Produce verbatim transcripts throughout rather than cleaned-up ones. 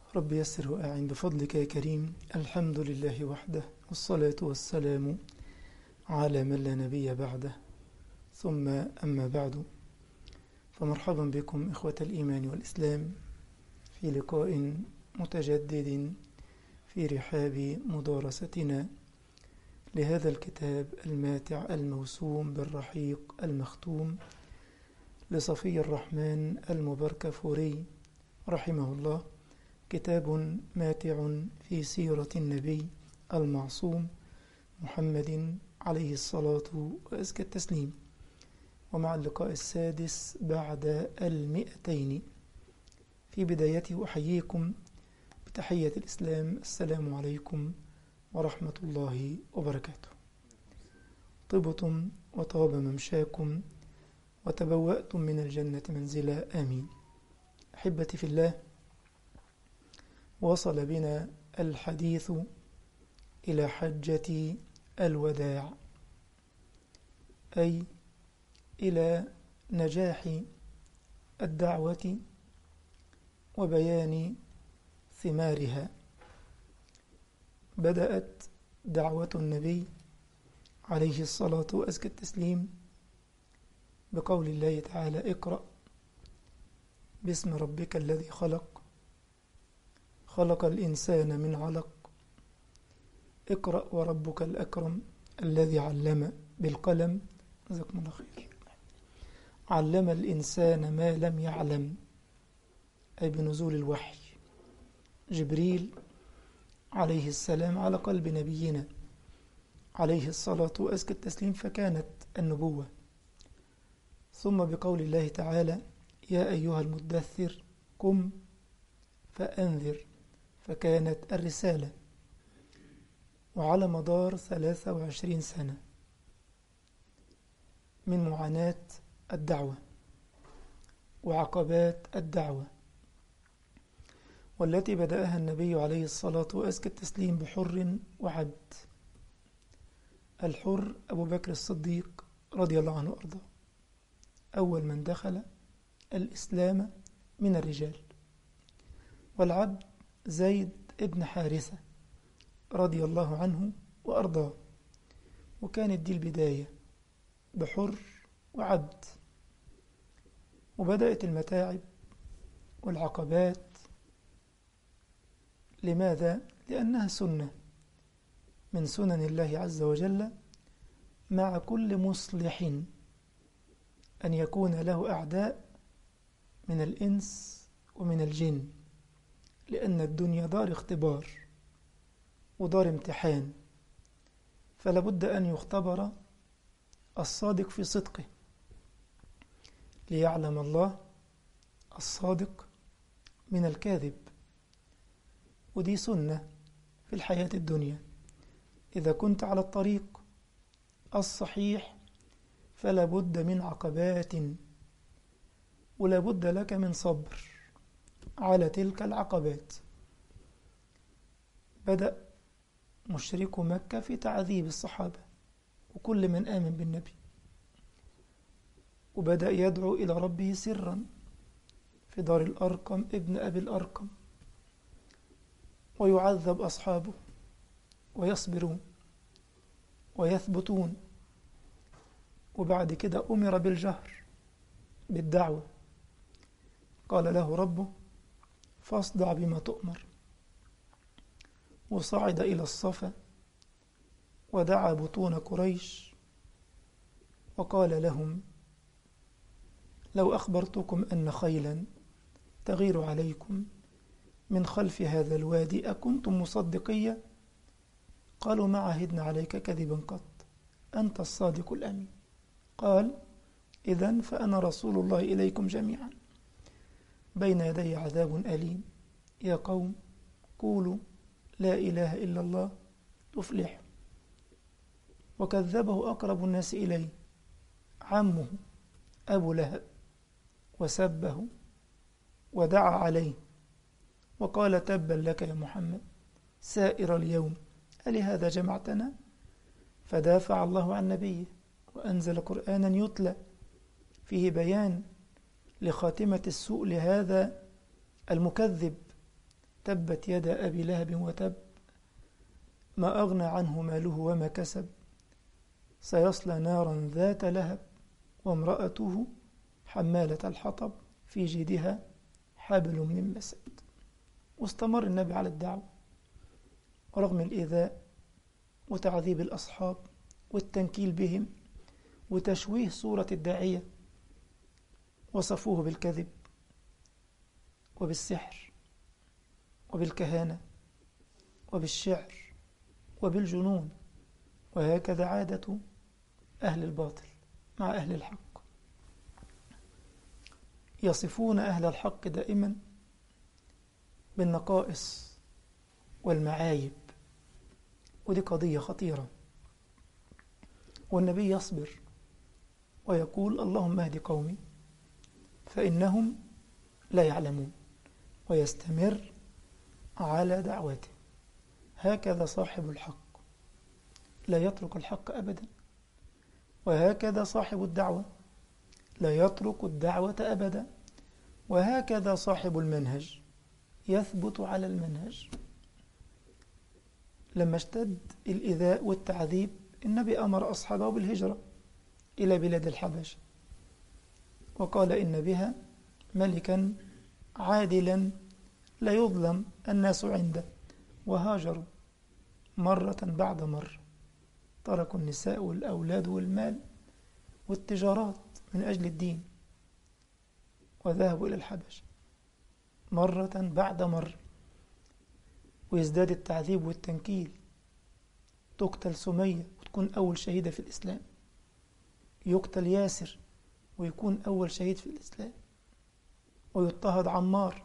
رب يسر وأعن بفضلك يا كريم. الحمد لله وحده، والصلاة والسلام على من لا نبي بعده، ثم أما بعد، فمرحبا بكم إخوة الإيمان والإسلام في لقاء متجدد في رحاب مدارستنا لهذا الكتاب الماتع الموسوم بالرحيق المختوم لصفي الرحمن المباركفوري رحمه الله، كتاب ماتع في سيرة النبي المعصوم محمد عليه الصلاة وأزكى التسليم. ومع اللقاء السادس بعد المئتين، في بدايته أحييكم بتحية الإسلام: السلام عليكم ورحمة الله وبركاته. طبتم وطاب ممشاكم وتبوأتم من الجنة منزلا، آمين. أحبتي في الله، وصل بنا الحديث إلى حجة الوداع، أي إلى نجاح الدعوة وبيان ثمارها. بدأت دعوة النبي عليه الصلاة وأزكى التسليم بقول الله تعالى: اقرأ باسم ربك الذي خلق، خلق الإنسان من علق، اقرأ وربك الأكرم الذي علم بالقلم، جزاكم الله خير، علم الإنسان ما لم يعلم، أي بنزول الوحي جبريل عليه السلام على قلب نبينا عليه الصلاة وأزكى التسليم، فكانت النبوة. ثم بقول الله تعالى: يا أيها المدثر قم فأنذر، فكانت الرسالة. وعلى مدار ثلاثة وعشرين سنة من معاناة الدعوة وعقبات الدعوة، والتي بدأها النبي عليه الصلاة وأزكى التسليم بحر وعبد. الحر أبو بكر الصديق رضي الله عنه وأرضاه، أول من دخل الإسلام من الرجال، والعبد زيد ابن حارثة رضي الله عنه وأرضاه. وكانت دي البداية بحر وعبد، وبدأت المتاعب والعقبات. لماذا؟ لأنها سنة من سنن الله عز وجل مع كل مصلح أن يكون له أعداء من الإنس ومن الجن، لأن الدنيا دار اختبار ودار امتحان، فلا بد أن يختبر الصادق في صدقه ليعلم الله الصادق من الكاذب. ودي سنة في الحياة الدنيا. إذا كنت على الطريق الصحيح فلا بد من عقبات، ولا بد لك من صبر على تلك العقبات. بدأ مشركو مكة في تعذيب الصحابة وكل من آمن بالنبي، وبدأ يدعو إلى ربه سرا في دار الأرقم ابن أبي الأرقم، ويعذب أصحابه ويصبرون ويثبتون. وبعد كده أمر بالجهر بالدعوة، قال له ربه: فاصدع بما تؤمر. وصعد إلى الصفا ودعا بطون قريش وقال لهم: لو أخبرتكم أن خيلا تغير عليكم من خلف هذا الوادي أكنتم مصدقية؟ قالوا: ما عهدنا عليك كذبا قط، أنت الصادق الأمين. قال: إذن فأنا رسول الله إليكم جميعا، بين يدي عذاب أليم، يا قوم قولوا لا إله إلا الله تفلح. وكذبه أقرب الناس إليه عمه أبو لهب، وسبه ودعا عليه وقال: تبا لك يا محمد سائر اليوم، ألهذا جمعتنا؟ فدافع الله عن نبيه وأنزل قرآنا يتلى فيه بيان لخاتمة السوء لهذا المكذب تبت يدا أبي لهب وتب ما أغنى عنه ماله وما كسب سيصلى نارا ذات لهب وامرأته حمالة الحطب في جيدها حبل من مسد. واستمر النبي على الدعوة ورغم الإيذاء وتعذيب الأصحاب والتنكيل بهم وتشويه صورة الداعية، وصفوه بالكذب وبالسحر وبالكهانة وبالشعر وبالجنون، وهكذا عادة أهل الباطل مع أهل الحق. يصفون أهل الحق دائما بالنقائص والمعايب، ودي قضية خطيرة. والنبي يصبر ويقول اللهم اهد قومي فإنهم لا يعلمون، ويستمر على دعوته. هكذا صاحب الحق لا يترك الحق أبدا، وهكذا صاحب الدعوة لا يترك الدعوة أبدا، وهكذا صاحب المنهج يثبت على المنهج. لما اشتد الإيذاء والتعذيب النبي أمر أصحابه بالهجرة إلى بلاد الحبشة، وقال إن بها ملكا عادلا لا يظلم الناس عنده، وهاجروا مرة بعد مرة، تركوا النساء والأولاد والمال والتجارات من أجل الدين وذهبوا إلى الحبشة مرة بعد مرة. ويزداد التعذيب والتنكيل، تقتل سمية وتكون أول شهيدة في الإسلام، يقتل ياسر ويكون أول شهيد في الإسلام، ويضطهد عمار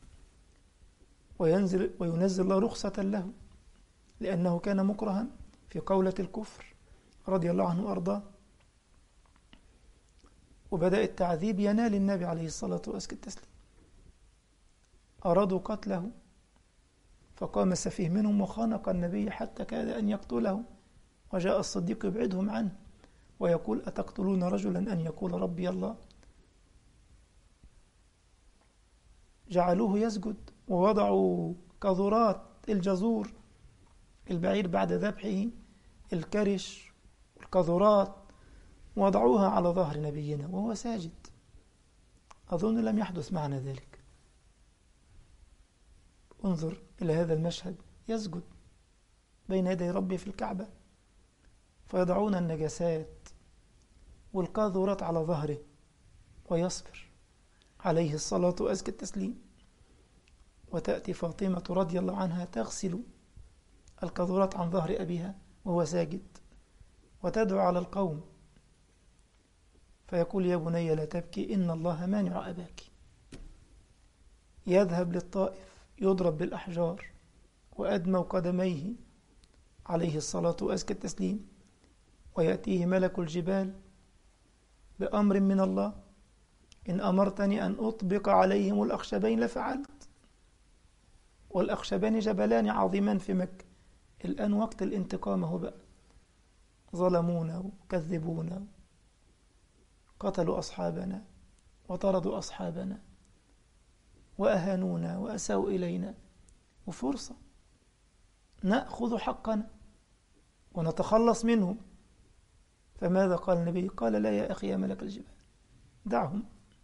وينزل وينزل الله رخصة له لأنه كان مكرها في قولة الكفر رضي الله عنه وأرضاه. وبدأ التعذيب ينال النبي عليه الصلاة والتسليم، أرادوا قتله فقام سفيه منهم وخانق النبي حتى كاد أن يقتله، وجاء الصديق يبعدهم عنه ويقول أتقتلون رجلا أن يقول ربي الله؟ جعلوه يسجد ووضعوا كظرات الجزور البعير بعد ذبحه، الكرش والكظرات، وضعوها على ظهر نبينا وهو ساجد. أظن لم يحدث معنا ذلك. انظر إلى هذا المشهد، يسجد بين يدي ربه في الكعبة، فيضعون النجاسات والقاذورات على ظهره ويصبر عليه الصلاة وأزكى التسليم. وتأتي فاطمة رضي الله عنها تغسل القاذورات عن ظهر أبيها وهو ساجد، وتدعو على القوم فيقول يا بني لا تبكي إن الله مانع أباك. يذهب للطائف يضرب بالأحجار وأدمى قدميه عليه الصلاة وأزكى التسليم، ويأتيه ملك الجبال بأمر من الله إن أمرتني أن أطبق عليهم الأخشبين لفعلت. والأخشبان جبلان عظيمان في مكة، الآن وقت الانتقام هو بقى، ظلمونا وكذبونا، قتلوا أصحابنا وطردوا أصحابنا وأهانونا وأساءوا إلينا، وفرصة نأخذ حقنا ونتخلص منهم. فماذا قال النبي؟ قال لا يا أخي يا ملك الجبال دعهم،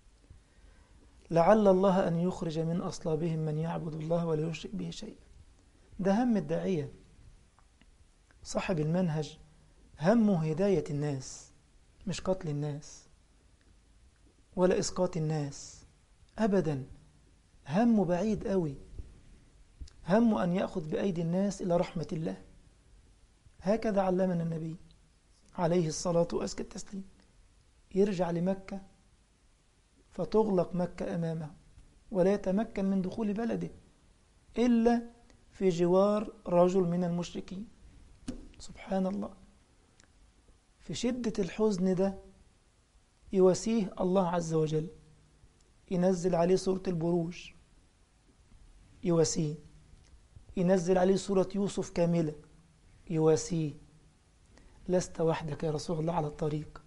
لعل الله أن يخرج من أصلابهم من يعبد الله ولا يشرك به شيئا. ده هم الداعية صاحب المنهج، همه هداية الناس، مش قتل الناس ولا إسقاط الناس أبدا. همه بعيد قوي، همه أن يأخذ بأيدي الناس إلى رحمة الله. هكذا علمنا النبي عليه الصلاة وأزكى التسليم. يرجع لمكة فتغلق مكة أمامه ولا يتمكن من دخول بلده إلا في جوار رجل من المشركين. سبحان الله، في شدة الحزن ده يواسيه الله عز وجل، ينزل عليه سورة البروج، يواسيه، ينزل عليه سورة يوسف كاملة، يواسيه. لست وحدك يا رسول الله على الطريق،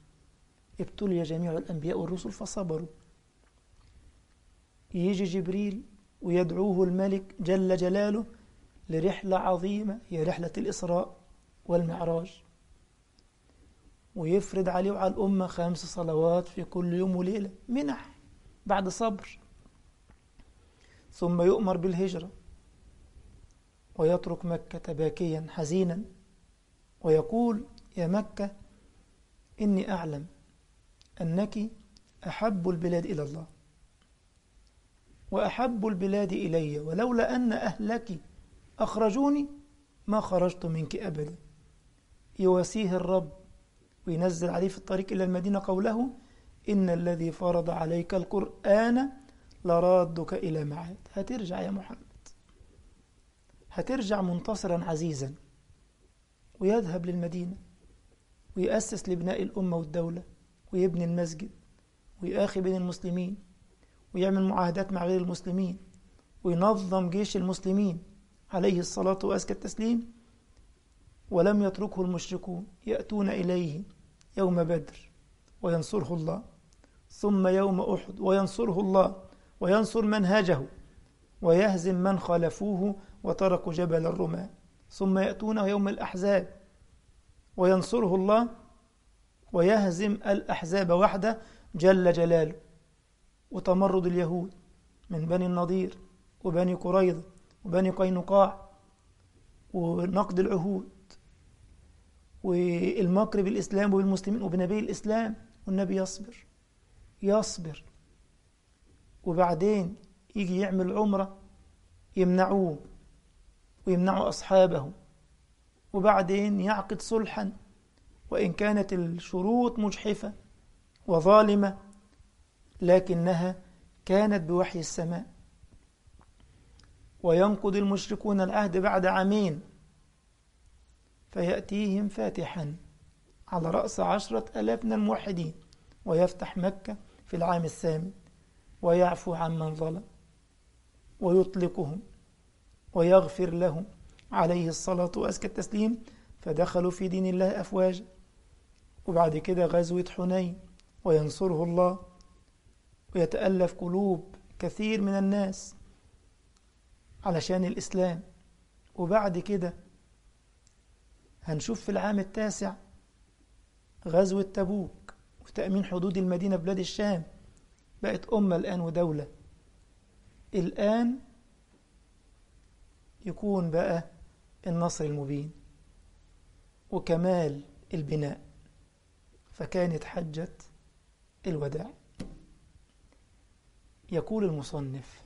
ابتلي جميع الأنبياء والرسل فصبروا. يجي جبريل ويدعوه الملك جل جلاله لرحلة عظيمة هي رحلة الإسراء والمعراج، ويفرض عليه وعلى الأمة خمس صلوات في كل يوم وليلة منح بعد صبر، ثم يؤمر بالهجرة ويترك مكة باكيا حزينا ويقول: يا مكة إني أعلم أنك أحب البلاد إلى الله وأحب البلاد إلي، ولولا أن أهلك أخرجوني ما خرجت منك أبدا. يواسيه الرب وينزل عليه في الطريق إلى المدينة قوله: إن الذي فرض عليك القرآن لرادك إلى معاد. هترجع يا محمد، هترجع منتصرا عزيزا، ويذهب للمدينة ويأسس لبناء الأمة والدولة، ويبني المسجد ويآخي بين المسلمين ويعمل معاهدات مع غير المسلمين وينظم جيش المسلمين عليه الصلاة وأزكى التسليم. ولم يتركه المشركون، يأتون إليه يوم بدر وينصره الله، ثم يوم أحد وينصره الله وينصر منهجه ويهزم من خالفوه وتركوا جبل الرماة، ثم يأتونه يوم الأحزاب وينصره الله ويهزم الأحزاب وحده جل جلاله. وتمرد اليهود من بني النضير وبني قريظة وبني قينقاع ونقد العهود والمكر بالإسلام وبالمسلمين وبنبي الإسلام، والنبي يصبر يصبر. وبعدين يجي يعمل عمرة يمنعوه ويمنعوا أصحابه، وبعدين يعقد صلحا وإن كانت الشروط مجحفة وظالمة لكنها كانت بوحي السماء. وينقض المشركون العهد بعد عامين فيأتيهم فاتحا على رأس عشرة ألاف من الموحدين ويفتح مكة في العام الثامن ويعفو عمن ظلم ويطلقهم ويغفر لهم عليه الصلاة وأزكى التسليم. فدخلوا في دين الله أفواجا. وبعد كده غزوة حنين وينصره الله ويتألف قلوب كثير من الناس علشان الإسلام. وبعد كده هنشوف في العام التاسع غزوة تبوك وتأمين حدود المدينة بلاد الشام، بقت أمة الآن ودولة. الآن يكون بقى النصر المبين وكمال البناء. فكانت حجة الوداع. يقول المصنف: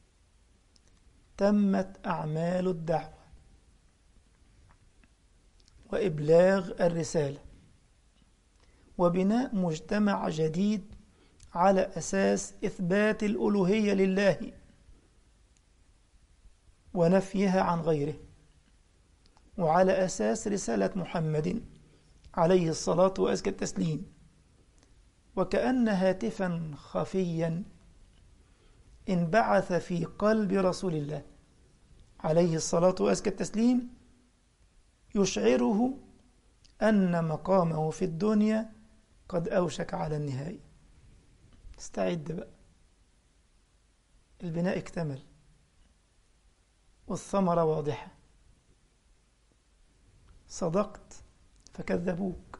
تمت أعمال الدعوة وإبلاغ الرسالة وبناء مجتمع جديد على أساس إثبات الألوهية لله ونفيها عن غيره، وعلى أساس رسالة محمد عليه الصلاة وأزكى التسليم. وكأن هاتفا خفيا انبعث في قلب رسول الله عليه الصلاة وأزكى التسليم يشعره أن مقامه في الدنيا قد أوشك على النهاية. استعد بقى، البناء اكتمل والثمرة واضحة. صدقت فكذبوك،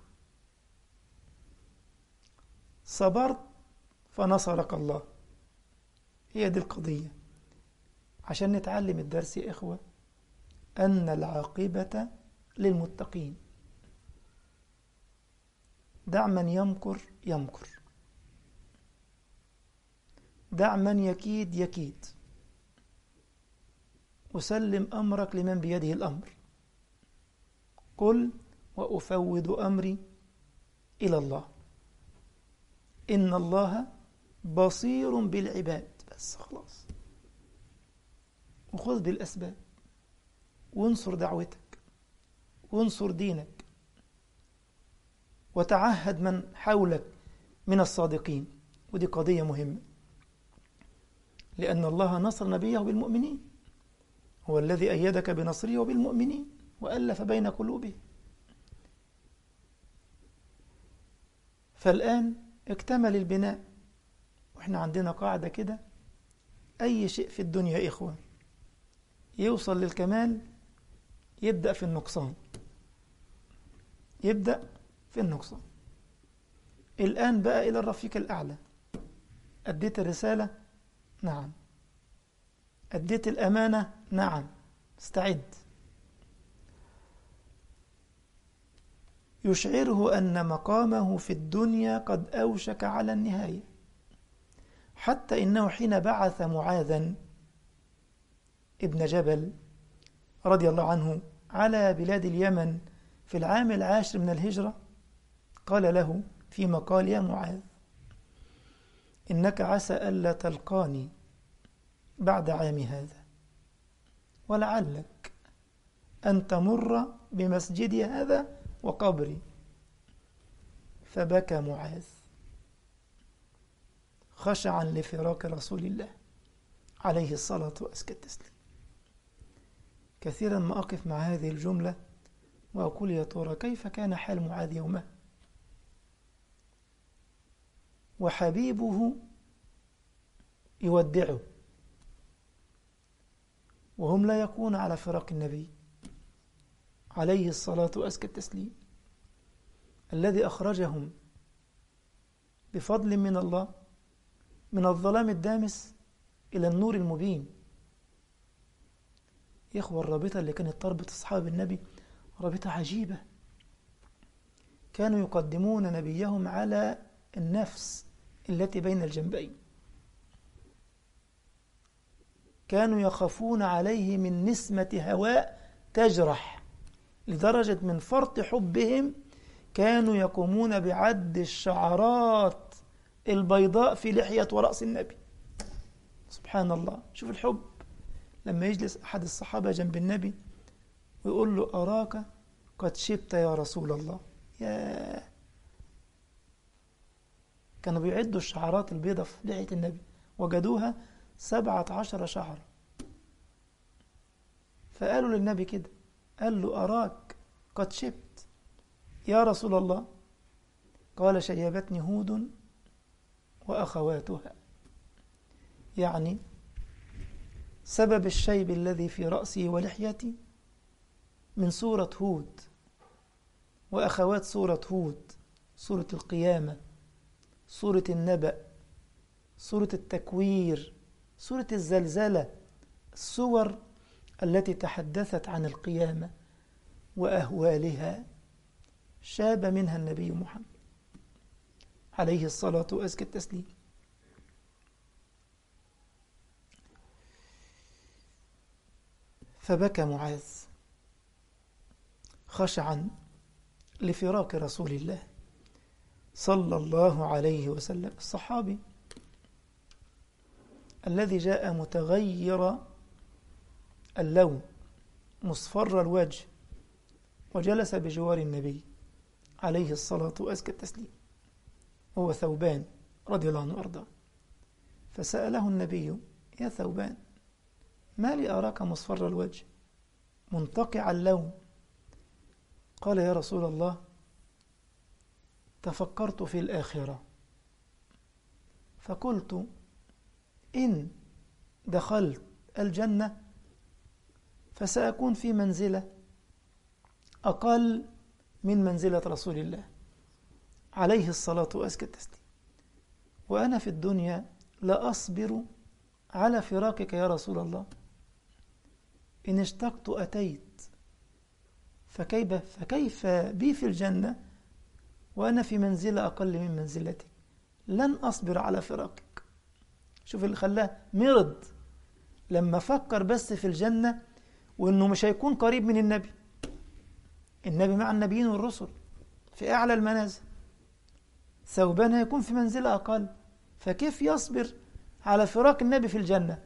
صبرت فنصرك الله. هي دي القضية، عشان نتعلم الدرس يا إخوة أن العاقبة للمتقين. دع من يمكر يمكر، دع من يكيد يكيد، وسلم أمرك لمن بيده الأمر. قل وأفوض أمري إلى الله إن الله بصير بالعباد. بس خلاص، وخذ بالأسباب وانصر دعوتك وانصر دينك وتعهد من حولك من الصادقين. ودي قضية مهمة، لأن الله نصر نبيه بالمؤمنين، هو الذي أيدك بنصره وبالمؤمنين وألف بين قلوبهم. فالآن اكتمل البناء، وإحنا عندنا قاعدة كده: أي شيء في الدنيا يا إخوة يوصل للكمال يبدأ في النقصان، يبدأ في النقصان. الآن بقى إلى الرفيق الأعلى. أديت الرسالة؟ نعم. أديت الأمانة؟ نعم. استعد. يشعره أن مقامه في الدنيا قد أوشك على النهاية، حتى إنه حين بعث معاذا ابن جبل رضي الله عنه على بلاد اليمن في العام العاشر من الهجرة، قال له فيما قال: يا معاذ، إنك عسى ألا تلقاني بعد عام هذا، ولعلك أن تمر بمسجدي هذا وقبري. فبكى معاذ خشعا لفراق رسول الله عليه الصلاة وأزكى التسليم. كثيرا ما أقف مع هذه الجملة وأقول: يا ترى كيف كان حال معاذ يومه وحبيبه يودعه، وهم لا يكون على فراق النبي عليه الصلاة وأزكى التسليم، الذي أخرجهم بفضل من الله من الظلام الدامس إلى النور المبين. يا إخوة، الرابطة اللي كانت تربط أصحاب النبي رابطة عجيبة. كانوا يقدمون نبيهم على النفس التي بين الجنبين، كانوا يخافون عليه من نسمة هواء تجرح، لدرجة من فرط حبهم كانوا يقومون بعد الشعرات البيضاء في لحية ورأس النبي. سبحان الله، شوف الحب. لما يجلس أحد الصحابة جنب النبي ويقول له: أراك قد شبت يا رسول الله. يا كانوا بيعدوا الشعرات البيضاء في لحية النبي، وجدوها سبعة عشر شعر. فقالوا للنبي كده، قال له: أراك قد شبت يا رسول الله. قال: شيبتني هود وأخواتها. يعني سبب الشيب الذي في رأسي ولحيتي من سورة هود، وأخوات سورة هود: سورة القيامة، سورة النبأ، سورة التكوير، سورة الزلزلة، السور التي تحدثت عن القيامة وأهوالها، شاب منها النبي محمد عليه الصلاة وأزكى التسليم. فبكى معاذ خشعا لفراق رسول الله صلى الله عليه وسلم، الصحابي الذي جاء متغير اللون مصفر الوجه وجلس بجوار النبي عليه الصلاة وأزكى التسليم، هو ثوبان رضي الله عنه وأرضاه. فسأله النبي: يا ثوبان، ما لي أراك مصفر الوجه منتقع اللون؟ قال: يا رسول الله، تفكرت في الآخرة، فقلت إن دخلت الجنة فسأكون في منزلة أقل من منزلة رسول الله عليه الصلاة وأزكى التسليم، وأنا في الدنيا لا أصبر على فراقك يا رسول الله، إن اشتقت أتيت، فكيف, فكيف بي في الجنة وأنا في منزلة أقل من منزلتك؟ لن أصبر على فراقك. شوف اللي خلاه مرض لما فكر بس في الجنة، وإنه مش هيكون قريب من النبي. النبي مع النبيين والرسل في أعلى المنازل، ثوبان هيكون في منزلة أقل، فكيف يصبر على فراق النبي في الجنة؟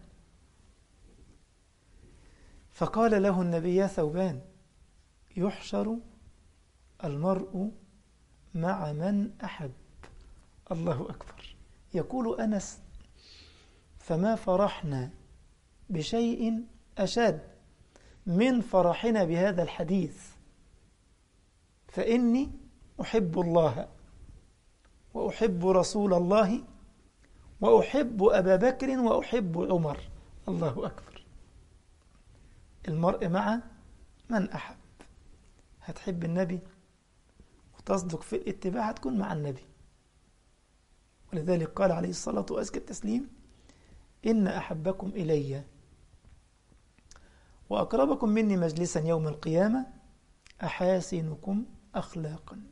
فقال له النبي: يا ثوبان، يحشر المرء مع من أحب. الله أكبر. يقول أنس: فما فرحنا بشيء أشد من فرحنا بهذا الحديث، فإني أحب الله وأحب رسول الله وأحب أبا بكر وأحب عمر. الله أكبر. المرء مع من أحب. هتحب النبي وتصدق في الاتباع، هتكون مع النبي. ولذلك قال عليه الصلاة وأزكى التسليم: إن أحبكم إلي وأقربكم مني مجلسا يوم القيامة أحاسنكم أخلاقا،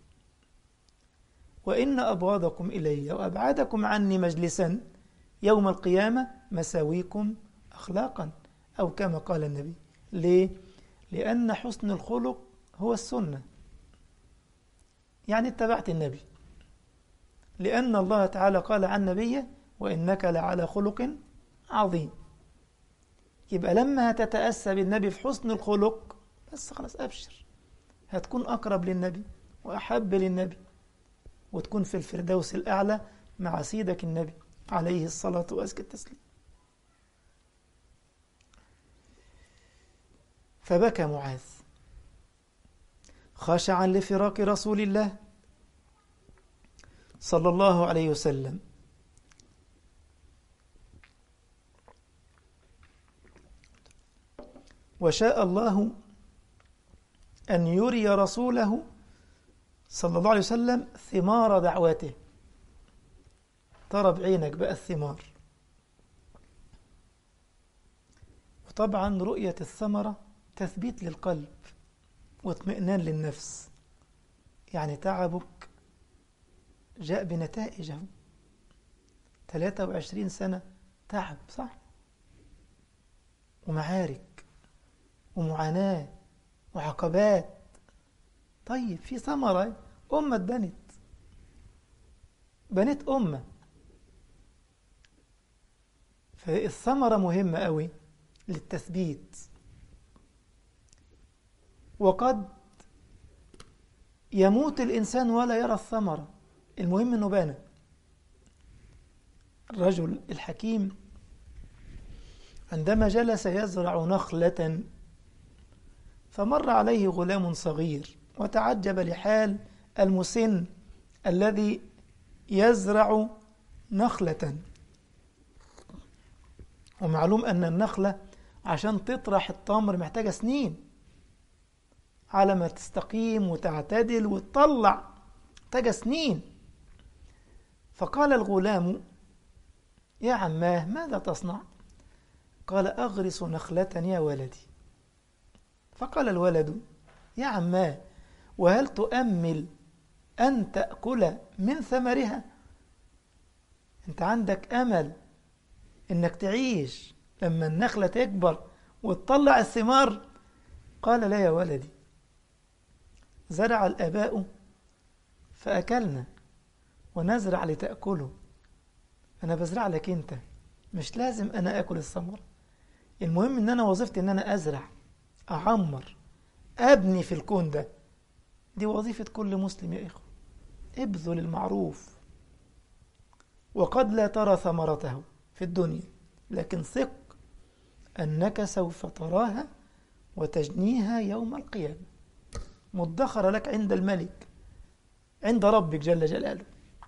وإن أبغضكم إلي وأبعدكم عني مجلسا يوم القيامة مساويكم أخلاقا، أو كما قال النبي. ليه؟ لأن حسن الخلق هو السنة، يعني اتبعت النبي، لأن الله تعالى قال عن نبيه: وإنك لعلى خلق عظيم. يبقى لما تتأسى بالنبي في حسن الخلق بس خلاص أبشر، هتكون أقرب للنبي وأحب للنبي، وتكون في الفردوس الأعلى مع سيدك النبي عليه الصلاة وأزكى التسليم. فبكى معاذ خاشعا لفراق رسول الله صلى الله عليه وسلم، وشاء الله أن يري رسوله صلى الله عليه وسلم ثمار دعوته. ترى بعينك بقى الثمار. وطبعا رؤية الثمرة تثبيت للقلب واطمئنان للنفس، يعني تعبك جاء بنتائجه. ثلاثة وعشرين سنة تعب، صح؟ ومعارك ومعاناة وعقبات. طيب في ثمرة، أمة بنت بنت أمة. فالثمرة مهمة قوي للتثبيت. وقد يموت الإنسان ولا يرى الثمرة، المهم أنه بنى. الرجل الحكيم عندما جلس يزرع نخلة فمر عليه غلام صغير وتعجب لحال المسن الذي يزرع نخلة. ومعلوم أن النخلة عشان تطرح التمر محتاجة سنين على ما تستقيم وتعتدل وتطلع، محتاجة سنين. فقال الغلام: يا عماه ماذا تصنع؟ قال: أغرس نخلة يا ولدي. فقال الولد: يا عماه وهل تؤمل أن تأكل من ثمرها؟ أنت عندك أمل إنك تعيش لما النخلة تكبر وتطلع الثمار؟ قال: لا يا ولدي، زرع الآباء فأكلنا ونزرع لتأكله، أنا بزرع لك أنت، مش لازم أنا أكل الثمر. المهم إن أنا وظيفتي إن أنا أزرع، أعمر، أبني في الكون ده. دي وظيفة كل مسلم يا إخوة. ابذل المعروف وقد لا ترى ثمرته في الدنيا، لكن ثق أنك سوف تراها وتجنيها يوم القيامة، مدخرة لك عند الملك، عند ربك جل جلاله.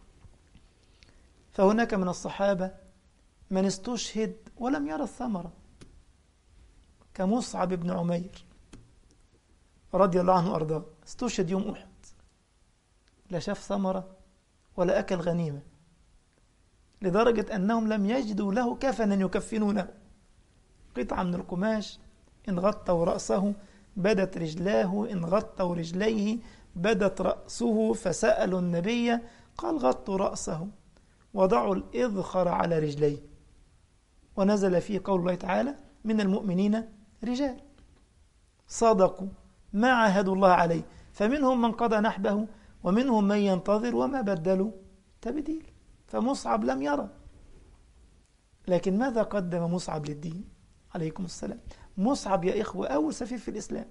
فهناك من الصحابة من استشهد ولم يرى الثمرة، كمصعب بن عمير رضي الله عنه وأرضاه، استشهد يوم أحد، لا شاف ثمرة ولا أكل غنيمة، لدرجة أنهم لم يجدوا له كفنا يكفنونه، قطعة من القماش إن غطوا رأسه بدت رجلاه، إن غطوا رجليه بدت رأسه، فسألوا النبي قال: غطوا رأسه وضعوا الإذخر على رجليه. ونزل فيه قول الله تعالى: من المؤمنين رجال صدقوا ما عاهدوا الله عليه فمنهم من قضى نحبه ومنهم من ينتظر وما بدلوا تبديل. فمصعب لم يرى، لكن ماذا قدم مصعب للدين عليكم السلام؟ مصعب يا إخوة أول سفير في الإسلام،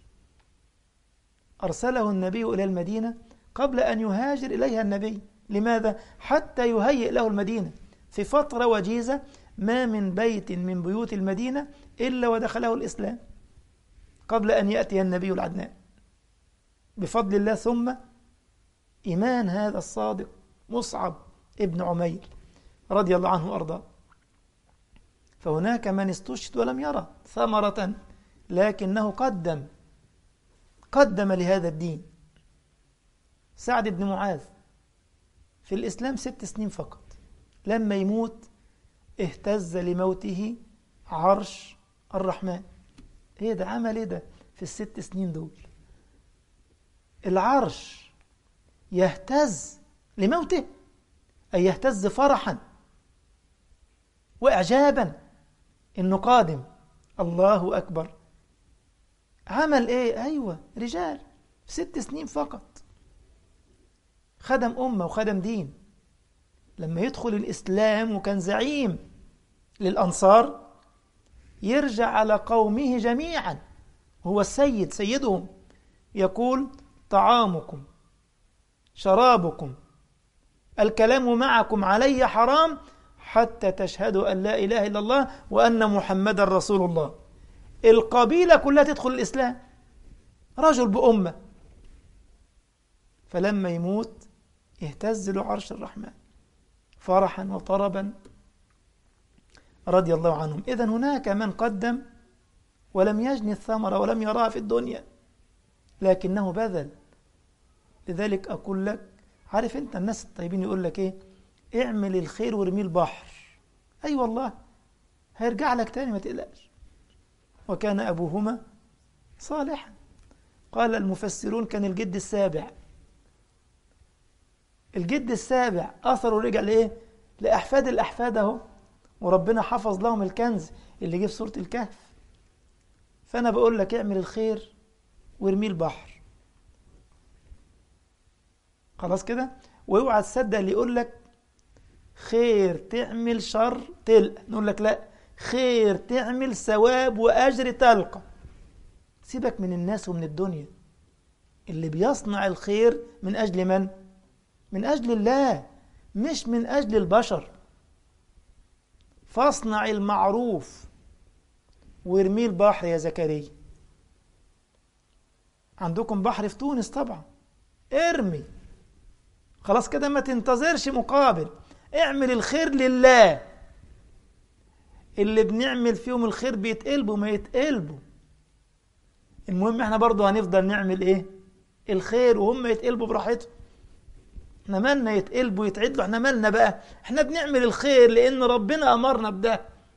أرسله النبي إلى المدينة قبل أن يهاجر إليها النبي. لماذا؟ حتى يهيئ له المدينة في فترة وجيزة، ما من بيت من بيوت المدينة إلا ودخله الإسلام قبل أن يأتي النبي العدنان بفضل الله. ثم إيمان هذا الصادق مصعب ابن عمير رضي الله عنه وأرضاه. فهناك من استشهد ولم يرى ثمرة، لكنه قدم قدم لهذا الدين. سعد بن معاذ في الإسلام ست سنين فقط، لما يموت اهتز لموته عرش الرحمن. ايه ده؟ عمل ايه ده في الست سنين دول؟ العرش يهتز لموته، أي يهتز فرحا وإعجابا إنه قادم. الله أكبر. عمل إيه؟ أيوة، رجال في ست سنين فقط خدم أمة وخدم دين. لما يدخل الإسلام وكان زعيم للأنصار، يرجع على قومه جميعا، هو السيد سيدهم، يقول: طعامكم شرابكم الكلام معكم علي حرام حتى تشهدوا أن لا إله إلا الله وأن محمد رسول الله. القبيلة كلها تدخل الإسلام، رجل بأمة. فلما يموت يهتز له عرش الرحمن فرحا وطربا رضي الله عنهم. إذن هناك من قدم ولم يجني الثمرة ولم يراها في الدنيا، لكنه بذل. لذلك أقول لك، عارف أنت الناس الطيبين يقول لك إيه؟ اعمل الخير وارمي البحر. أي أيوة والله، هيرجع لك تاني، ما تقلقش. وكان أبوهما صالحا. قال المفسرون كان الجد السابع. الجد السابع أثره رجع لإيه؟ لأحفاد الأحفاد أهو، وربنا حفظ لهم الكنز اللي جه في سورة الكهف. فأنا بقول لك اعمل الخير وارمي البحر، خلاص كده. واوعى تصدق اللي يقول لك خير تعمل شر تلقى. نقول لك لا، خير تعمل ثواب وأجر تلقى. سيبك من الناس ومن الدنيا. اللي بيصنع الخير من أجل من؟ من أجل الله، مش من أجل البشر. فاصنع المعروف وارمي البحر يا زكريا. عندكم بحر في تونس طبعا، ارمي، خلاص كده، ما تنتظرش مقابل. اعمل الخير لله. اللي بنعمل فيهم الخير بيتقلبوا ما يتقلبوا. المهم احنا برضو هنفضل نعمل ايه؟ الخير، وهم يتقلبوا براحتهم. احنا مالنا يتقلبوا يتعدلوا؟ احنا مالنا بقى؟ احنا بنعمل الخير لان ربنا امرنا بده.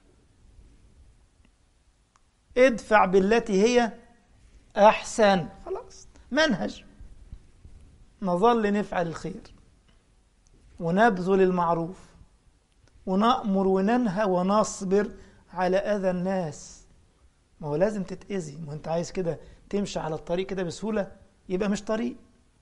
ادفع بالتي هي احسن. خلاص، منهج. نظل نفعل الخير ونبذل المعروف ونأمر وننهى ونصبر على أذى الناس. ما هو لازم تتأذي. ما انت عايز كده تمشي على الطريق كده بسهولة؟ يبقى مش طريق.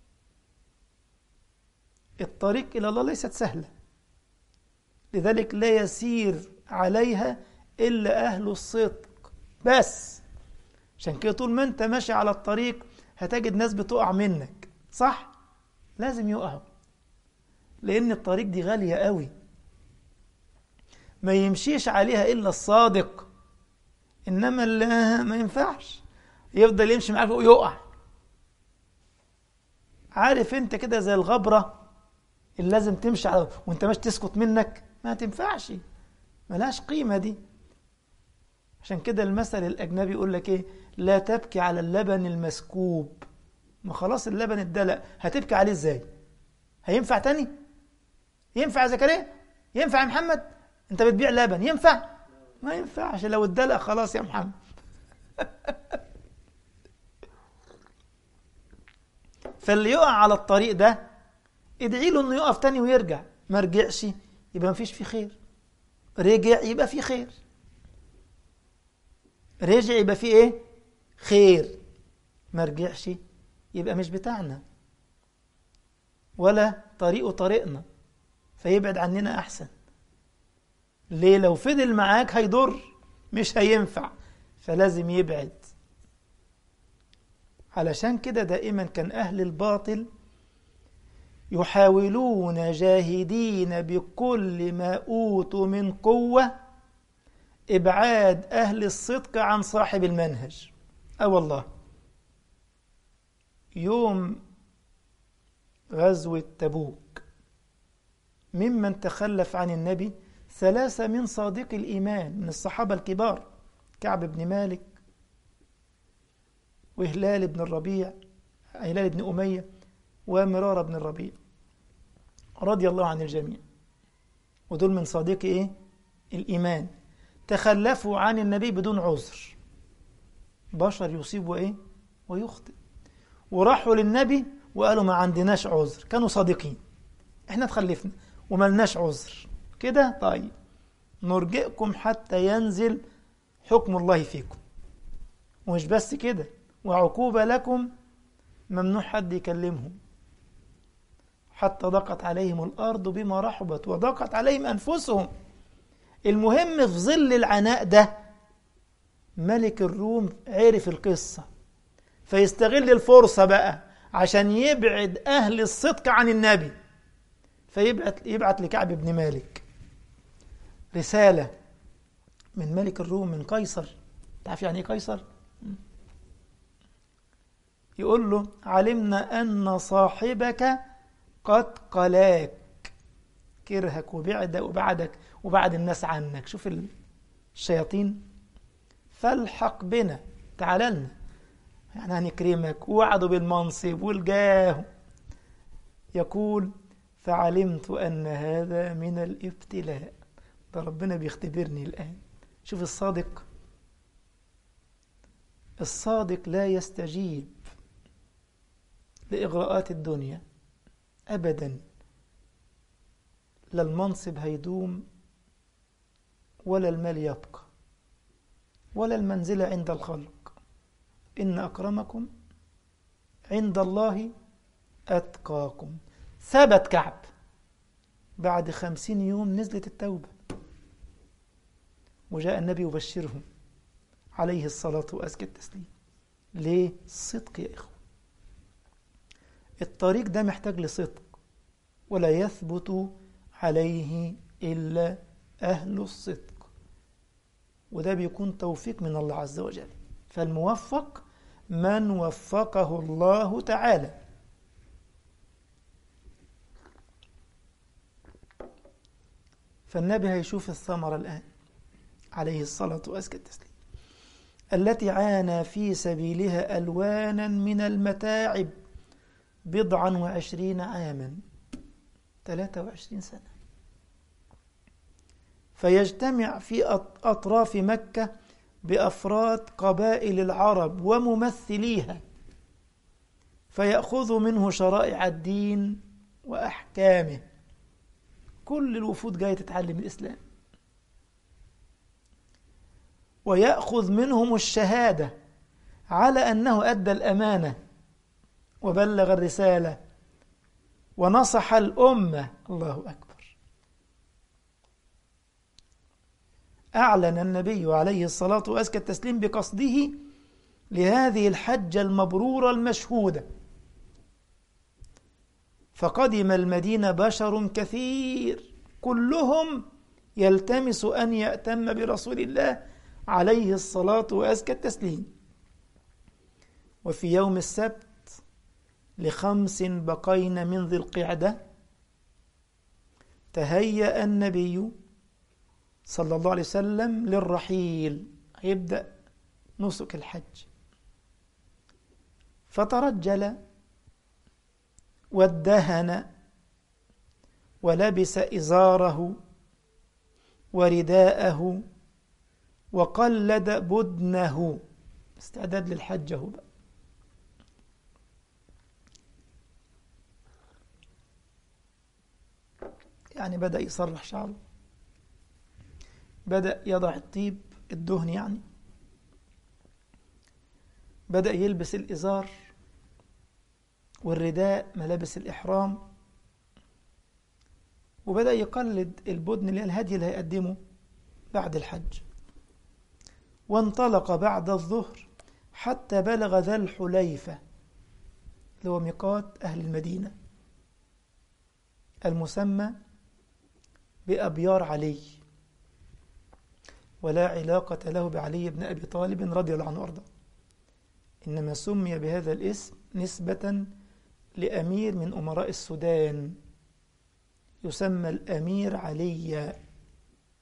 الطريق إلى الله ليست سهلة، لذلك لا يسير عليها إلا أهل الصدق بس. عشان كده طول ما انت ماشي على الطريق هتجد ناس بتقع منك، صح؟ لازم يقعوا، لأن الطريق دي غالية قوي، ما يمشيش عليها إلا الصادق. إنما اللي ما ينفعش يفضل يمشي معاك ويقع. عارف انت كده زي الغبرة اللي لازم تمشي على وانت مش تسكت منك، ما تنفعش، ملهاش قيمة دي. عشان كده المثل الأجنبي يقول لك ايه؟ لا تبكي على اللبن المسكوب. ما خلاص اللبن اتدلق، هتبكي عليه ازاي؟ هينفع تاني؟ ينفع يا زكريا؟ ينفع يا محمد؟ انت بتبيع لبن، ينفع؟ ما ينفعش، لو اتدلق خلاص يا محمد. فاللي يقع على الطريق ده ادعي له انه يقف تاني ويرجع. ما رجعش يبقى ما فيش فيه خير، رجع يبقى فيه خير، رجع يبقى فيه ايه؟ خير. ما رجعش يبقى مش بتاعنا ولا طريقه طريقنا، فيبعد عننا احسن. ليه؟ لو فضل معاك هيضر، مش هينفع، فلازم يبعد. علشان كده دائما كان أهل الباطل يحاولون جاهدين بكل ما أوتوا من قوة إبعاد أهل الصدق عن صاحب المنهج. أه والله، يوم غزوة تبوك ممن تخلف عن النبي ثلاثة من صادق الإيمان من الصحابة الكبار، كعب بن مالك وهلال بن الربيع هلال بن أمية ومرارة بن الربيع رضي الله عن الجميع، ودول من صادق إيه؟ الإيمان، تخلفوا عن النبي بدون عذر، بشر يصيب وإيه؟ ويخطئ، وراحوا للنبي وقالوا ما عندناش عذر، كانوا صادقين، احنا تخلفنا وما لناش عذر كده، طيب نرجئكم حتى ينزل حكم الله فيكم، ومش بس كده، وعقوبة لكم ممنوع حد يكلمهم، حتى ضاقت عليهم الأرض بما رحبت وضاقت عليهم أنفسهم. المهم في ظل العناء ده ملك الروم عرف القصة، فيستغل الفرصة بقى عشان يبعد أهل الصدق عن النبي، فيبعت يبعت لكعب بن مالك رسالة من ملك الروم، من قيصر. تعرف يعني ايه قيصر؟ يقول له علمنا أن صاحبك قد قلاك، كرهك وبعدك وبعدك وبعد الناس عنك، شوف الشياطين، فالحق بنا، تعال لنا، يعني هنكرمك، ووعدوا بالمنصب والجاه. يقول فعلمت أن هذا من الابتلاء، ده ربنا بيختبرني الآن. شوف الصادق، الصادق لا يستجيب لإغراءات الدنيا أبدا، لا المنصب هيدوم ولا المال يبقى ولا المنزلة عند الخلق، إن أكرمكم عند الله أتقاكم. ثبت كعب، بعد خمسين يوم نزلت التوبة، وجاء النبي يبشرهم عليه الصلاة وأزكى التسليم. ليه؟ الصدق يا إخوة، الطريق ده محتاج لصدق، ولا يثبت عليه إلا أهل الصدق، وده بيكون توفيق من الله عز وجل. فالموفق من وفقه الله تعالى. فالنبي هيشوف الثمرة الآن عليه الصلاة وأزكى التسليم، التي عانى في سبيلها ألوانا من المتاعب بضعا وعشرين عاما، ثلاثة وعشرين سنة، فيجتمع في أطراف مكة بأفراد قبائل العرب وممثليها، فيأخذ منه شرائع الدين وأحكامه. كل الوفود جاية تتعلم الإسلام، ويأخذ منهم الشهادة على أنه أدى الأمانة وبلغ الرسالة ونصح الأمة. الله أكبر. أعلن النبي عليه الصلاة وأزكى التسليم بقصده لهذه الحجة المبرورة المشهودة، فقدم المدينة بشر كثير كلهم يلتمس أن يأتم برسول الله عليه الصلاة وأزكى التسليم. وفي يوم السبت لخمس بقين من ذي القعدة تهيأ النبي صلى الله عليه وسلم للرحيل، يبدأ نسك الحج، فترجل وادهن ولبس إزاره ورداءه وقلد بدنه، استعداد للحج هو بقى. يعني بدأ يصرح شعره، بدأ يضع الطيب الدهن، يعني بدأ يلبس الإزار والرداء ملابس الإحرام، وبدأ يقلد البدن اللي الهدي اللي هيقدمه بعد الحج. وانطلق بعد الظهر حتى بلغ ذا الحليفة اللي هو ميقات أهل المدينة المسمى بأبيار علي، ولا علاقة له بعلي بن أبي طالب رضي الله عنه وأرضاه، إنما سمي بهذا الاسم نسبة لأمير من أمراء السودان يسمى الأمير علي.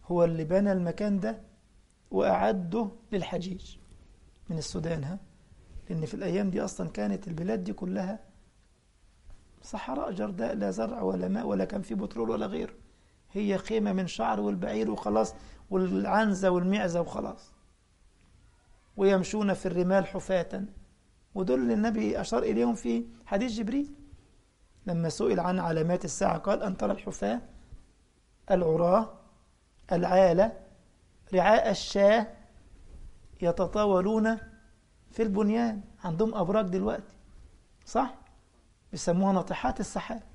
هو اللي بنى المكان ده وأعده للحجيج من السودان. ها لأن في الأيام دي أصلا كانت البلاد دي كلها صحراء جرداء، لا زرع ولا ماء ولا كان في بترول ولا غيره، هي خيمة من شعر والبعير وخلاص، والعنزة والمعزة وخلاص، ويمشون في الرمال حفاة. ودول اللي النبي أشار إليهم في حديث جبريل لما سئل عن علامات الساعة قال أن ترى الحفاة العراة العالة رعاء الشاة يتطاولون في البنيان. عندهم أبراج دلوقتي صح؟ بيسموها ناطحات السحاب،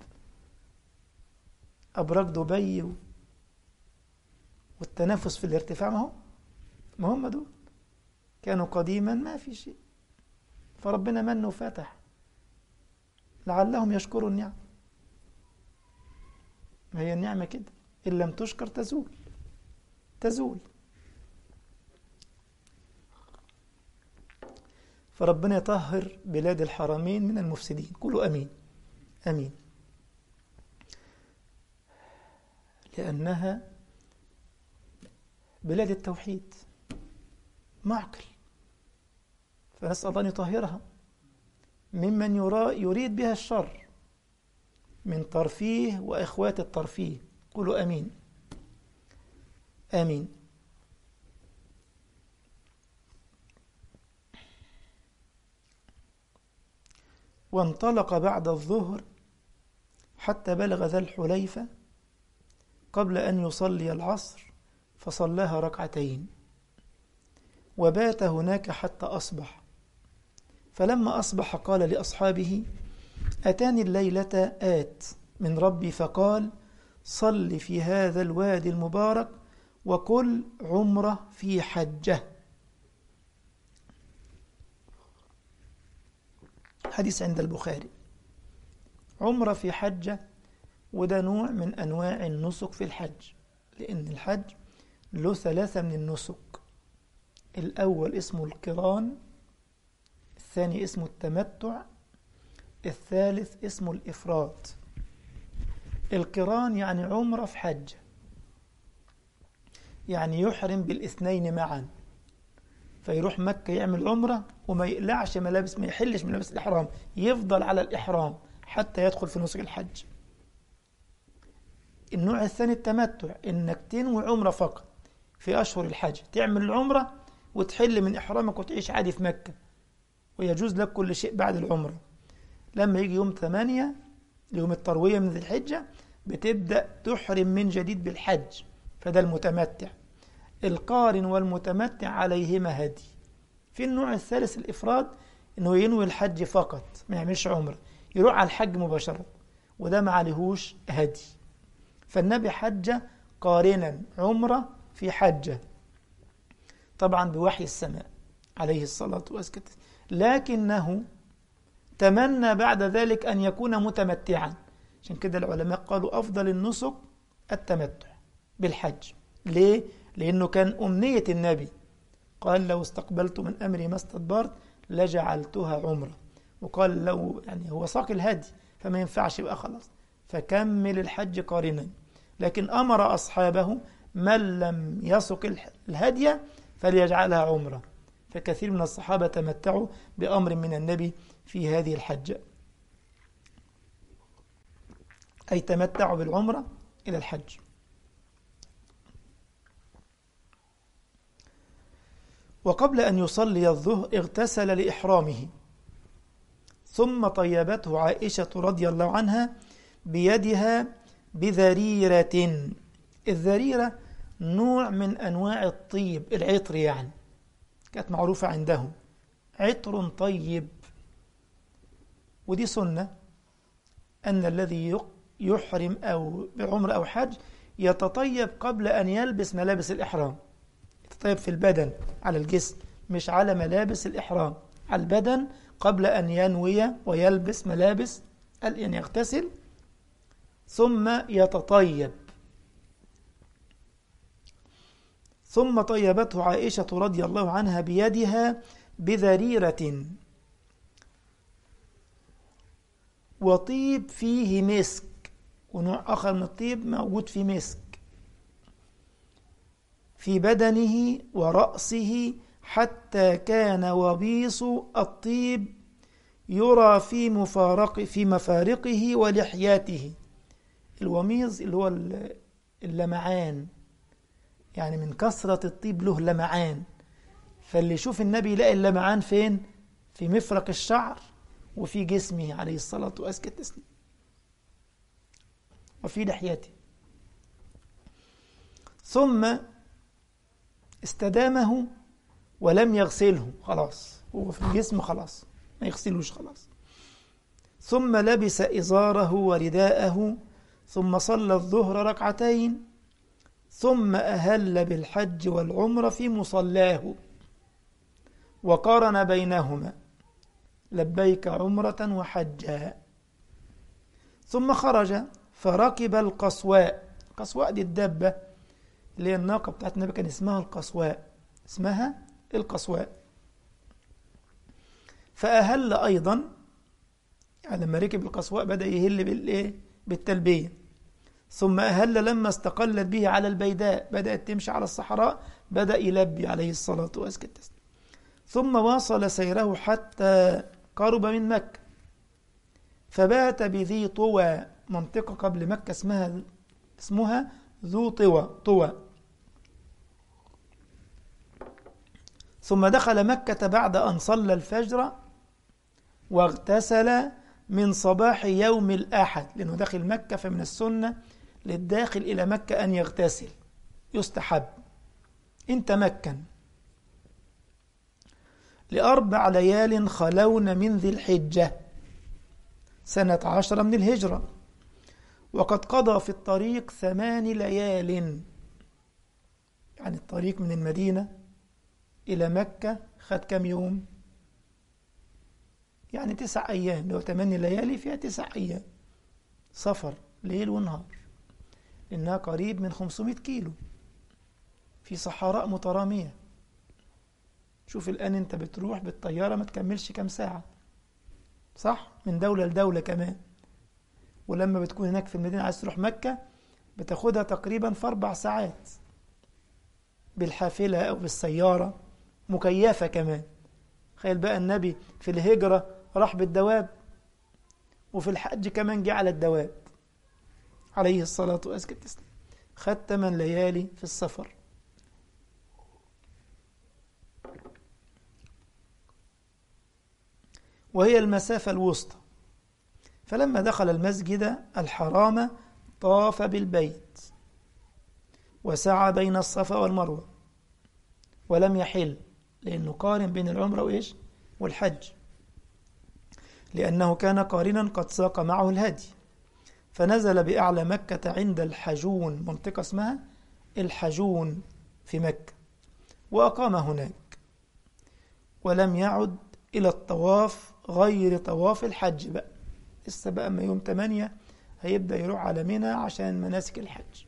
أبراج دبي والتنافس في الارتفاع. ما هو ما هم دول كانوا قديما ما في شيء، فربنا من وفتح لعلهم يشكروا النعم. ما هي النعمة كده، إن لم تشكر تزول تزول. فربنا يطهر بلاد الحرمين من المفسدين. قولوا أمين أمين. لأنها بلاد التوحيد معقل، فنسأل الله أن يطهرها ممن يرى يريد بها الشر من ترفيه وإخوات الترفيه. قولوا أمين آمين. وانطلق بعد الظهر حتى بلغ ذا الحليفة قبل أن يصلي العصر فصلاها ركعتين، وبات هناك حتى أصبح. فلما أصبح قال لأصحابه: أتاني الليلة آت من ربي فقال: صل في هذا الوادي المبارك وكل عمرة في حجة. حديث عند البخاري. عمرة في حجة، وده نوع من أنواع النسك في الحج، لأن الحج له ثلاثة من النسك. الأول اسمه القران، الثاني اسمه التمتع، الثالث اسمه الإفراد. القران يعني عمرة في حجة، يعني يحرم بالاثنين معا، فيروح مكة يعمل عمرة وما يقلعش ملابس، ما يحلش ملابس الإحرام، يفضل على الإحرام حتى يدخل في نسك الحج. النوع الثاني التمتع، إنك تنوي عمرة فقط في أشهر الحج، تعمل العمرة وتحل من إحرامك وتعيش عادي في مكة، ويجوز لك كل شيء بعد العمرة. لما يجي يوم ثمانية يوم التروية من ذي الحجة بتبدأ تحرم من جديد بالحج، فده المتمتع. القارن والمتمتع عليهما هدي. في النوع الثالث الإفراد، إنه ينوي الحج فقط ما يعملش عمرة، يروح على الحج مباشرة، وده ما عليهوش هدي. فالنبي حج قارنا عمرة في حجة، طبعا بوحي السماء عليه الصلاة والسلام، لكنه تمنى بعد ذلك أن يكون متمتعا. عشان كده العلماء قالوا أفضل النسك التمتع بالحج. ليه؟ لأنه كان أمنية النبي، قال: لو استقبلت من أمري ما استدبرت لجعلتها عمرة. وقال لو يعني هو ساق الهدي فما ينفعش بقى خلاص، فكمل الحج قارنا. لكن أمر أصحابه من لم يسق الهدي فليجعلها عمرة. فكثير من الصحابة تمتعوا بأمر من النبي في هذه الحجة، أي تمتعوا بالعمرة إلى الحج. وقبل أن يصلي الظهر اغتسل لإحرامه، ثم طيبته عائشة رضي الله عنها بيدها بذريرة. الذريرة نوع من أنواع الطيب، العطر يعني، كانت معروفة عندهم، عطر طيب. ودي سنة أن الذي يحرم أو بعمر أو حج يتطيب قبل أن يلبس ملابس الإحرام. يتطيب في البدن على الجسم، مش على ملابس الإحرام، على البدن قبل أن ينوي ويلبس ملابس، أن يغتسل ثم يتطيب. ثم طيبته عائشة رضي الله عنها بيدها بذريرة، وطيب فيه مسك، ونوع آخر من الطيب موجود فيه مسك. في بدنه ورأسه حتى كان وبيص الطيب يرى في مفارق في مفارقه ولحياته. الوميض اللي هو اللمعان، يعني من كثرة الطيب له لمعان، فاللي يشوف النبي يلاقي اللمعان فين؟ في مفرق الشعر وفي جسمه عليه الصلاة وأزكى التسليم وفي لحيته. ثم استدامه ولم يغسله، خلاص هو في الجسم خلاص ما يغسلوش خلاص. ثم لبس إزاره ورداءه ثم صلى الظهر ركعتين ثم أهل بالحج والعمرة في مصلاه وقارن بينهما لبيك عمرة وحجا. ثم خرج فركب القصواء. القصواء دي الدابة اللي هي الناقة بتاعت النبي كان اسمها القصواء، اسمها القصواء. فأهل أيضا، يعني لما ركب القصواء بدأ يهل بالإيه؟ بالتلبية. ثم أهل لما استقلت به على البيداء، بدأت تمشي على الصحراء، بدأ يلبي عليه الصلاة والسلام. ثم واصل سيره حتى قرب من مكة فبات بذي طوى، منطقة قبل مكة اسمها اسمها ذو طوى طوى. ثم دخل مكة بعد أن صلى الفجر واغتسل من صباح يوم الأحد، لأنه داخل مكة فمن السنة للداخل إلى مكة أن يغتسل، يستحب إن تمكن. لأربع ليال خلون من ذي الحجة سنة عشرة من الهجرة، وقد قضى في الطريق ثمان ليال، يعني الطريق من المدينة إلى مكة خد كم يوم؟ يعني تسع أيام، لو ثمان ليالي فيها تسع أيام سفر ليل ونهار، إنها قريب من خمسمائة كيلو في صحراء مترامية. شوف الآن أنت بتروح بالطيارة ما تكملش كم ساعة، صح؟ من دولة لدولة كمان. ولما بتكون هناك في المدينة عايز تروح مكة بتاخدها تقريبا في أربع ساعات بالحافلة أو بالسيارة مكيفة كمان. تخيل بقى النبي في الهجرة راح بالدواب، وفي الحج كمان جه على الدواب عليه الصلاة والسلام، خد ثمان ليالي في السفر. وهي المسافة الوسطى. فلما دخل المسجد الحرام طاف بالبيت وسعى بين الصفا والمروة ولم يحل، لأنه قارن بين العمرة وإيش؟ والحج، لأنه كان قارنا قد ساق معه الهدي. فنزل بأعلى مكة عند الحجون، منطقة اسمها الحجون في مكة، وأقام هناك ولم يعد إلى الطواف غير طواف الحج. بقى لسه بقى ما يوم ثمانية هيبدأ يروح على منى عشان مناسك الحج.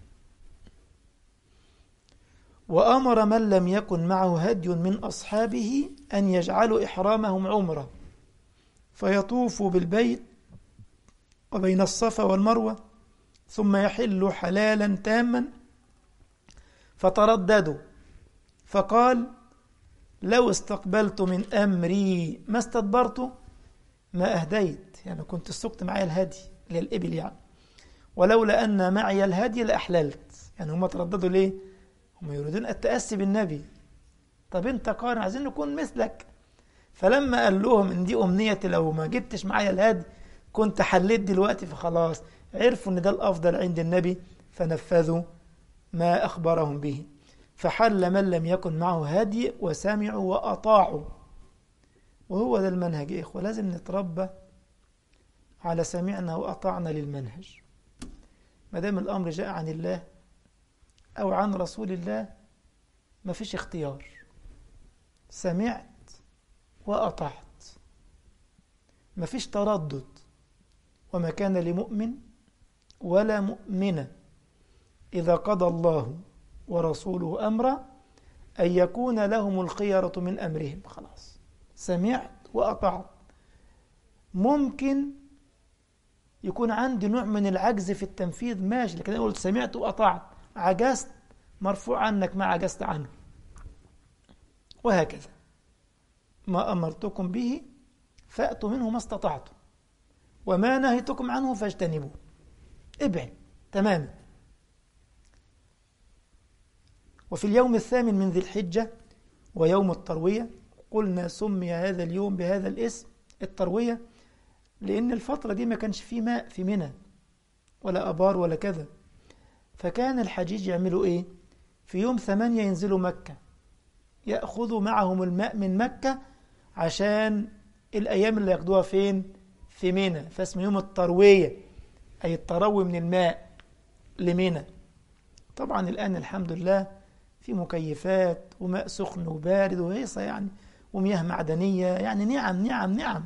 وأمر من لم يكن معه هدي من أصحابه أن يجعلوا إحرامهم عمرة، فيطوفوا بالبيت وبين الصفا والمروة ثم يحلوا حلالا تاما. فترددوا فقال: لو استقبلت من أمري ما استدبرت ما أهديت، يعني كنت سقت معي الهدي للإبل يعني، ولولا أن معي الهدي لأحللت. يعني هم ترددوا ليه؟ هم يريدون التأسي بالنبي. طب انت قارن، عايزين نكون مثلك. فلما قال لهم ان دي أمنيتي، لو ما جبتش معي الهدي كنت حليت دلوقتي، فخلاص عرفوا ان ده الأفضل عند النبي فنفذوا ما أخبرهم به. فحل من لم يكن معه هدي وسمعوا وأطاعوا. وهو ده المنهج يا إخوة، لازم نتربى على سمعنا وأطعنا للمنهج. ما دام الأمر جاء عن الله أو عن رسول الله ما فيش اختيار، سمعت وأطعت، ما فيش تردد. وما كان لمؤمن ولا مؤمنة إذا قضى الله ورسوله أمرا أن يكون لهم الخيرة من أمرهم. خلاص سمعت وأطعت. ممكن يكون عندي نوع من العجز في التنفيذ، ماشي، لكن أنا قلت سمعت وأطعت، عجزت مرفوع عنك ما عجزت عنه. وهكذا ما أمرتكم به فأتوا منه ما استطعتم وما نهيتكم عنه فاجتنبوه. ابعد تماما. وفي اليوم الثامن من ذي الحجة ويوم التروية، قلنا سمي هذا اليوم بهذا الاسم التروية لأن الفترة دي ما كانش فيه ماء في منى ولا أبار ولا كذا، فكان الحجيج يعملوا إيه؟ في يوم ثمانية ينزلوا مكة يأخذوا معهم الماء من مكة عشان الأيام اللي ياخدوها فين؟ في منى، فاسم يوم التروية أي التروي من الماء لمنى. طبعا الآن الحمد لله في مكيفات وماء سخن وبارد وهيصة يعني ومياه معدنية، يعني نعم نعم نعم.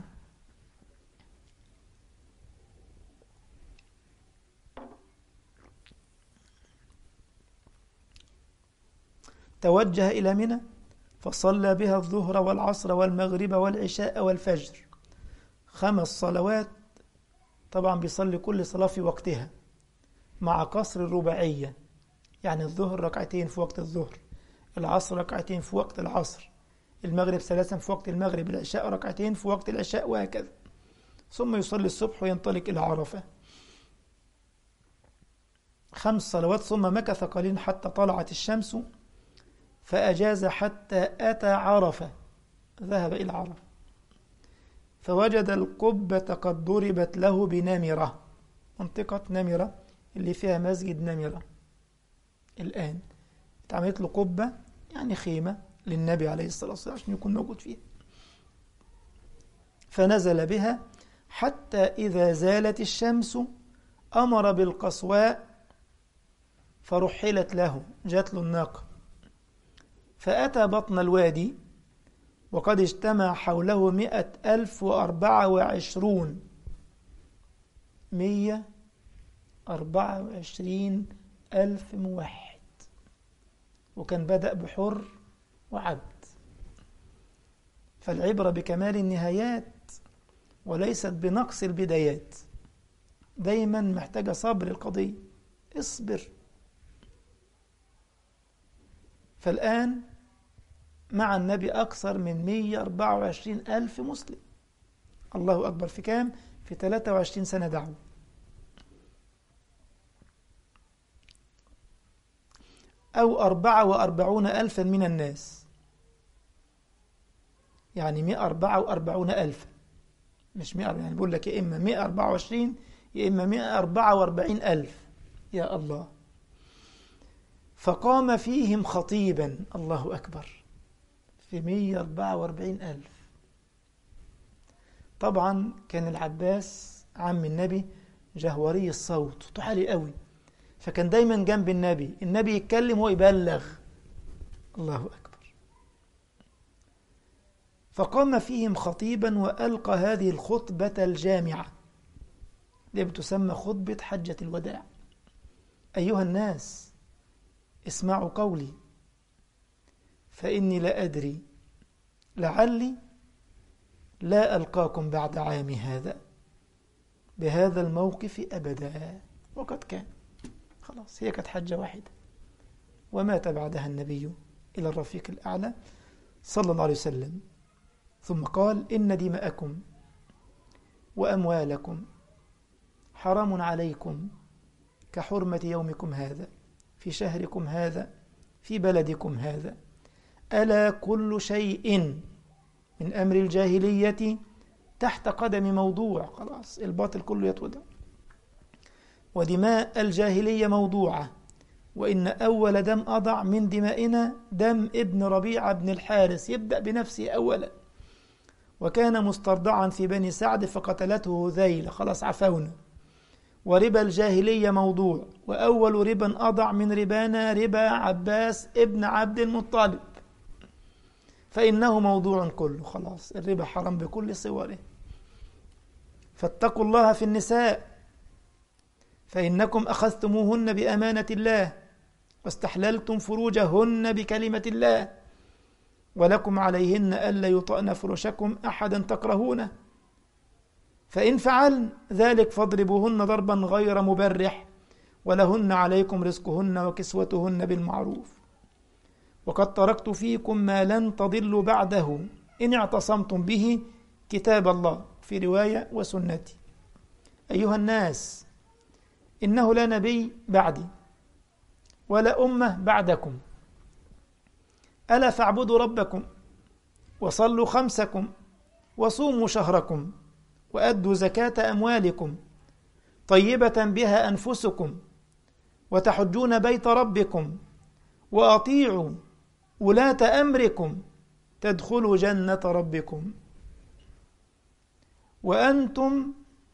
توجه إلى منى فصلى بها الظهر والعصر والمغرب والعشاء والفجر، خمس صلوات. طبعا بيصلي كل صلاة في وقتها مع قصر الرباعية، يعني الظهر ركعتين في وقت الظهر، العصر ركعتين في وقت العصر، المغرب ثلاثا في وقت المغرب، العشاء ركعتين في وقت العشاء، وهكذا. ثم يصلي الصبح وينطلق إلى عرفة، خمس صلوات. ثم مكث قليلا حتى طلعت الشمس فأجاز حتى أتى عرفة، ذهب إلى عرفة فوجد القبة قد ضربت له بنمرة، منطقة نمرة اللي فيها مسجد نمرة الآن اتعملت له قبة، يعني خيمة للنبي عليه الصلاة والسلام عشان يكون موجود فيها. فنزل بها حتى إذا زالت الشمس أمر بالقصواء فرحلت له، جات له الناقة، فأتى بطن الوادي وقد اجتمع حوله مئة ألف وأربعة وعشرون مية أربعة وعشرين ألف موحد، وكان بدأ بحر وعبد. فالعبرة بكمال النهايات وليست بنقص البدايات، دايما محتاجة صبر القضية، اصبر. فالآن مع النبي أكثر من مئة وأربعة وعشرين ألف مسلم، الله أكبر، في كام؟ في ثلاثة وعشرين سنة دعوة. أو أربعة وأربعون ألفا من الناس، يعني مئة وأربعة وأربعون ألفا، مش مئة، يعني بقول لك يا إما مئة وأربعة وعشرين يا إما مئة وأربعة وأربعين ألف، يا الله. فقام فيهم خطيبا، الله أكبر، في مئة وأربعة وأربعين ألف. طبعا كان العباس عم النبي جهوري الصوت، صوته عالي قوي، فكان دايما جنب النبي، النبي يتكلم وهو يبلغ، الله أكبر. فقام فيهم خطيبا وألقى هذه الخطبة الجامعة اللي بتسمى خطبة حجة الوداع: أيها الناس اسمعوا قولي، فإني لا أدري لعلي لا ألقاكم بعد عامي هذا بهذا الموقف أبدا. وقد كان خلاص، هي كانت حجة واحدة ومات بعدها النبي إلى الرفيق الأعلى صلى الله عليه وسلم. ثم قال: إن دماءكم وأموالكم حرام عليكم كحرمة يومكم هذا في شهركم هذا في بلدكم هذا. ألا كل شيء من أمر الجاهلية تحت قدم موضوع، خلاص الباطل كله يتودع، ودماء الجاهلية موضوعة، وإن أول دم أضع من دمائنا دم ابن ربيعة بن الحارث، يبدأ بنفسه أولا، وكان مسترضعا في بني سعد فقتلته هذيل، خلاص عفونا. وربا الجاهلية موضوع، وأول ربا أضع من ربانا ربا عباس ابن عبد المطلب، فإنه موضوع كله، خلاص الربا حرام بكل صوره. فاتقوا الله في النساء فإنكم أخذتموهن بأمانة الله واستحللتم فروجهن بكلمة الله، ولكم عليهن ألا يطأن فرشكم أحدا تكرهونه، فإن فعلن ذلك فاضربوهن ضربا غير مبرح ولهن عليكم رزقهن وكسوتهن بالمعروف، وقد تركت فيكم ما لن تضلوا بعده إن اعتصمتم به كتاب الله، في رواية وسنتي. أيها الناس، إنه لا نبي بعدي ولا أمة بعدكم، ألا فاعبدوا ربكم وصلوا خمسكم وصوموا شهركم وأدوا زكاة أموالكم طيبة بها أنفسكم وتحجون بيت ربكم وأطيعوا ولاة أمركم تدخلوا جنة ربكم وأنتم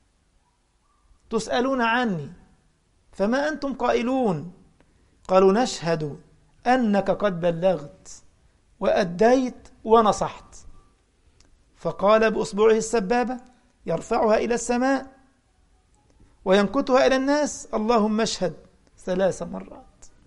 تسألون عني فما أنتم قائلون؟ قالوا نشهد أنك قد بلغت وأديت ونصحت. فقال بأصبعه السبابة يرفعها إلى السماء وينكتها إلى الناس: اللهم اشهد، ثلاث مرات.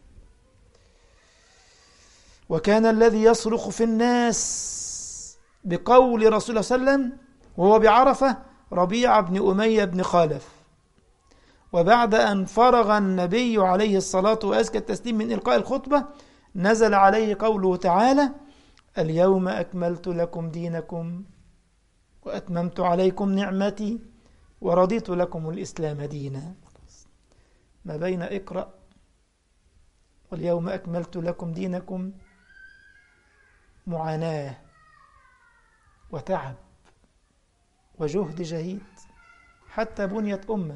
وكان الذي يصرخ في الناس بقول رسول الله صلى الله عليه وسلم وهو بعرفة ربيعة بن أمية بن خالف. وبعد أن فرغ النبي عليه الصلاة وأزكى التسليم من إلقاء الخطبة نزل عليه قوله تعالى: اليوم أكملت لكم دينكم وأتممت عليكم نعمتي ورضيت لكم الإسلام دينا. ما بين اقرأ واليوم أكملت لكم دينكم معاناة وتعب وجهد جهيد حتى بنيت أمة.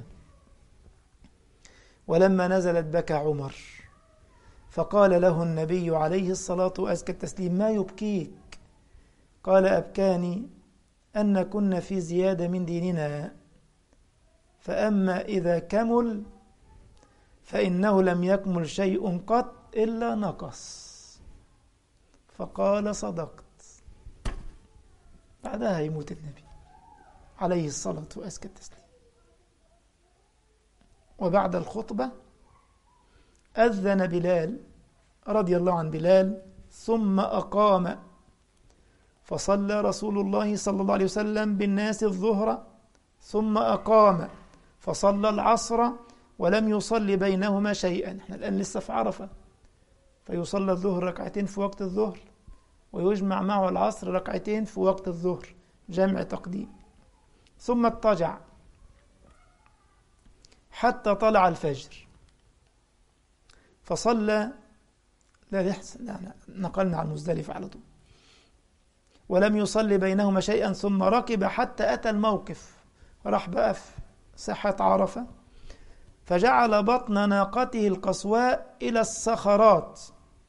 ولما نزلت بكى عمر فقال له النبي عليه الصلاة وأزكى التسليم: ما يبكيك؟ قال: أبكاني أن كنا في زيادة من ديننا، فأما إذا كمل فإنه لم يكمل شيء قط إلا نقص. فقال: صدقت. بعدها يموت النبي عليه الصلاة وأزكى التسليم. وبعد الخطبة أذن بلال رضي الله عن بلال ثم أقام، فصلى رسول الله صلى الله عليه وسلم بالناس الظهر ثم أقام فصلى العصر ولم يصلي بينهما شيئا. احنا الآن لسه في عرفة، فيصلى الظهر ركعتين في وقت الظهر ويجمع معه العصر ركعتين في وقت الظهر، جمع تقديم. ثم اضطجع حتى طلع الفجر فصلى، لا يحسن يعني نقلنا عن مزدلفة على طول، ولم يصلي بينهما شيئا. ثم ركب حتى أتى الموقف، راح بقى في ساحة عرفة، فجعل بطن ناقته القصواء إلى الصخرات.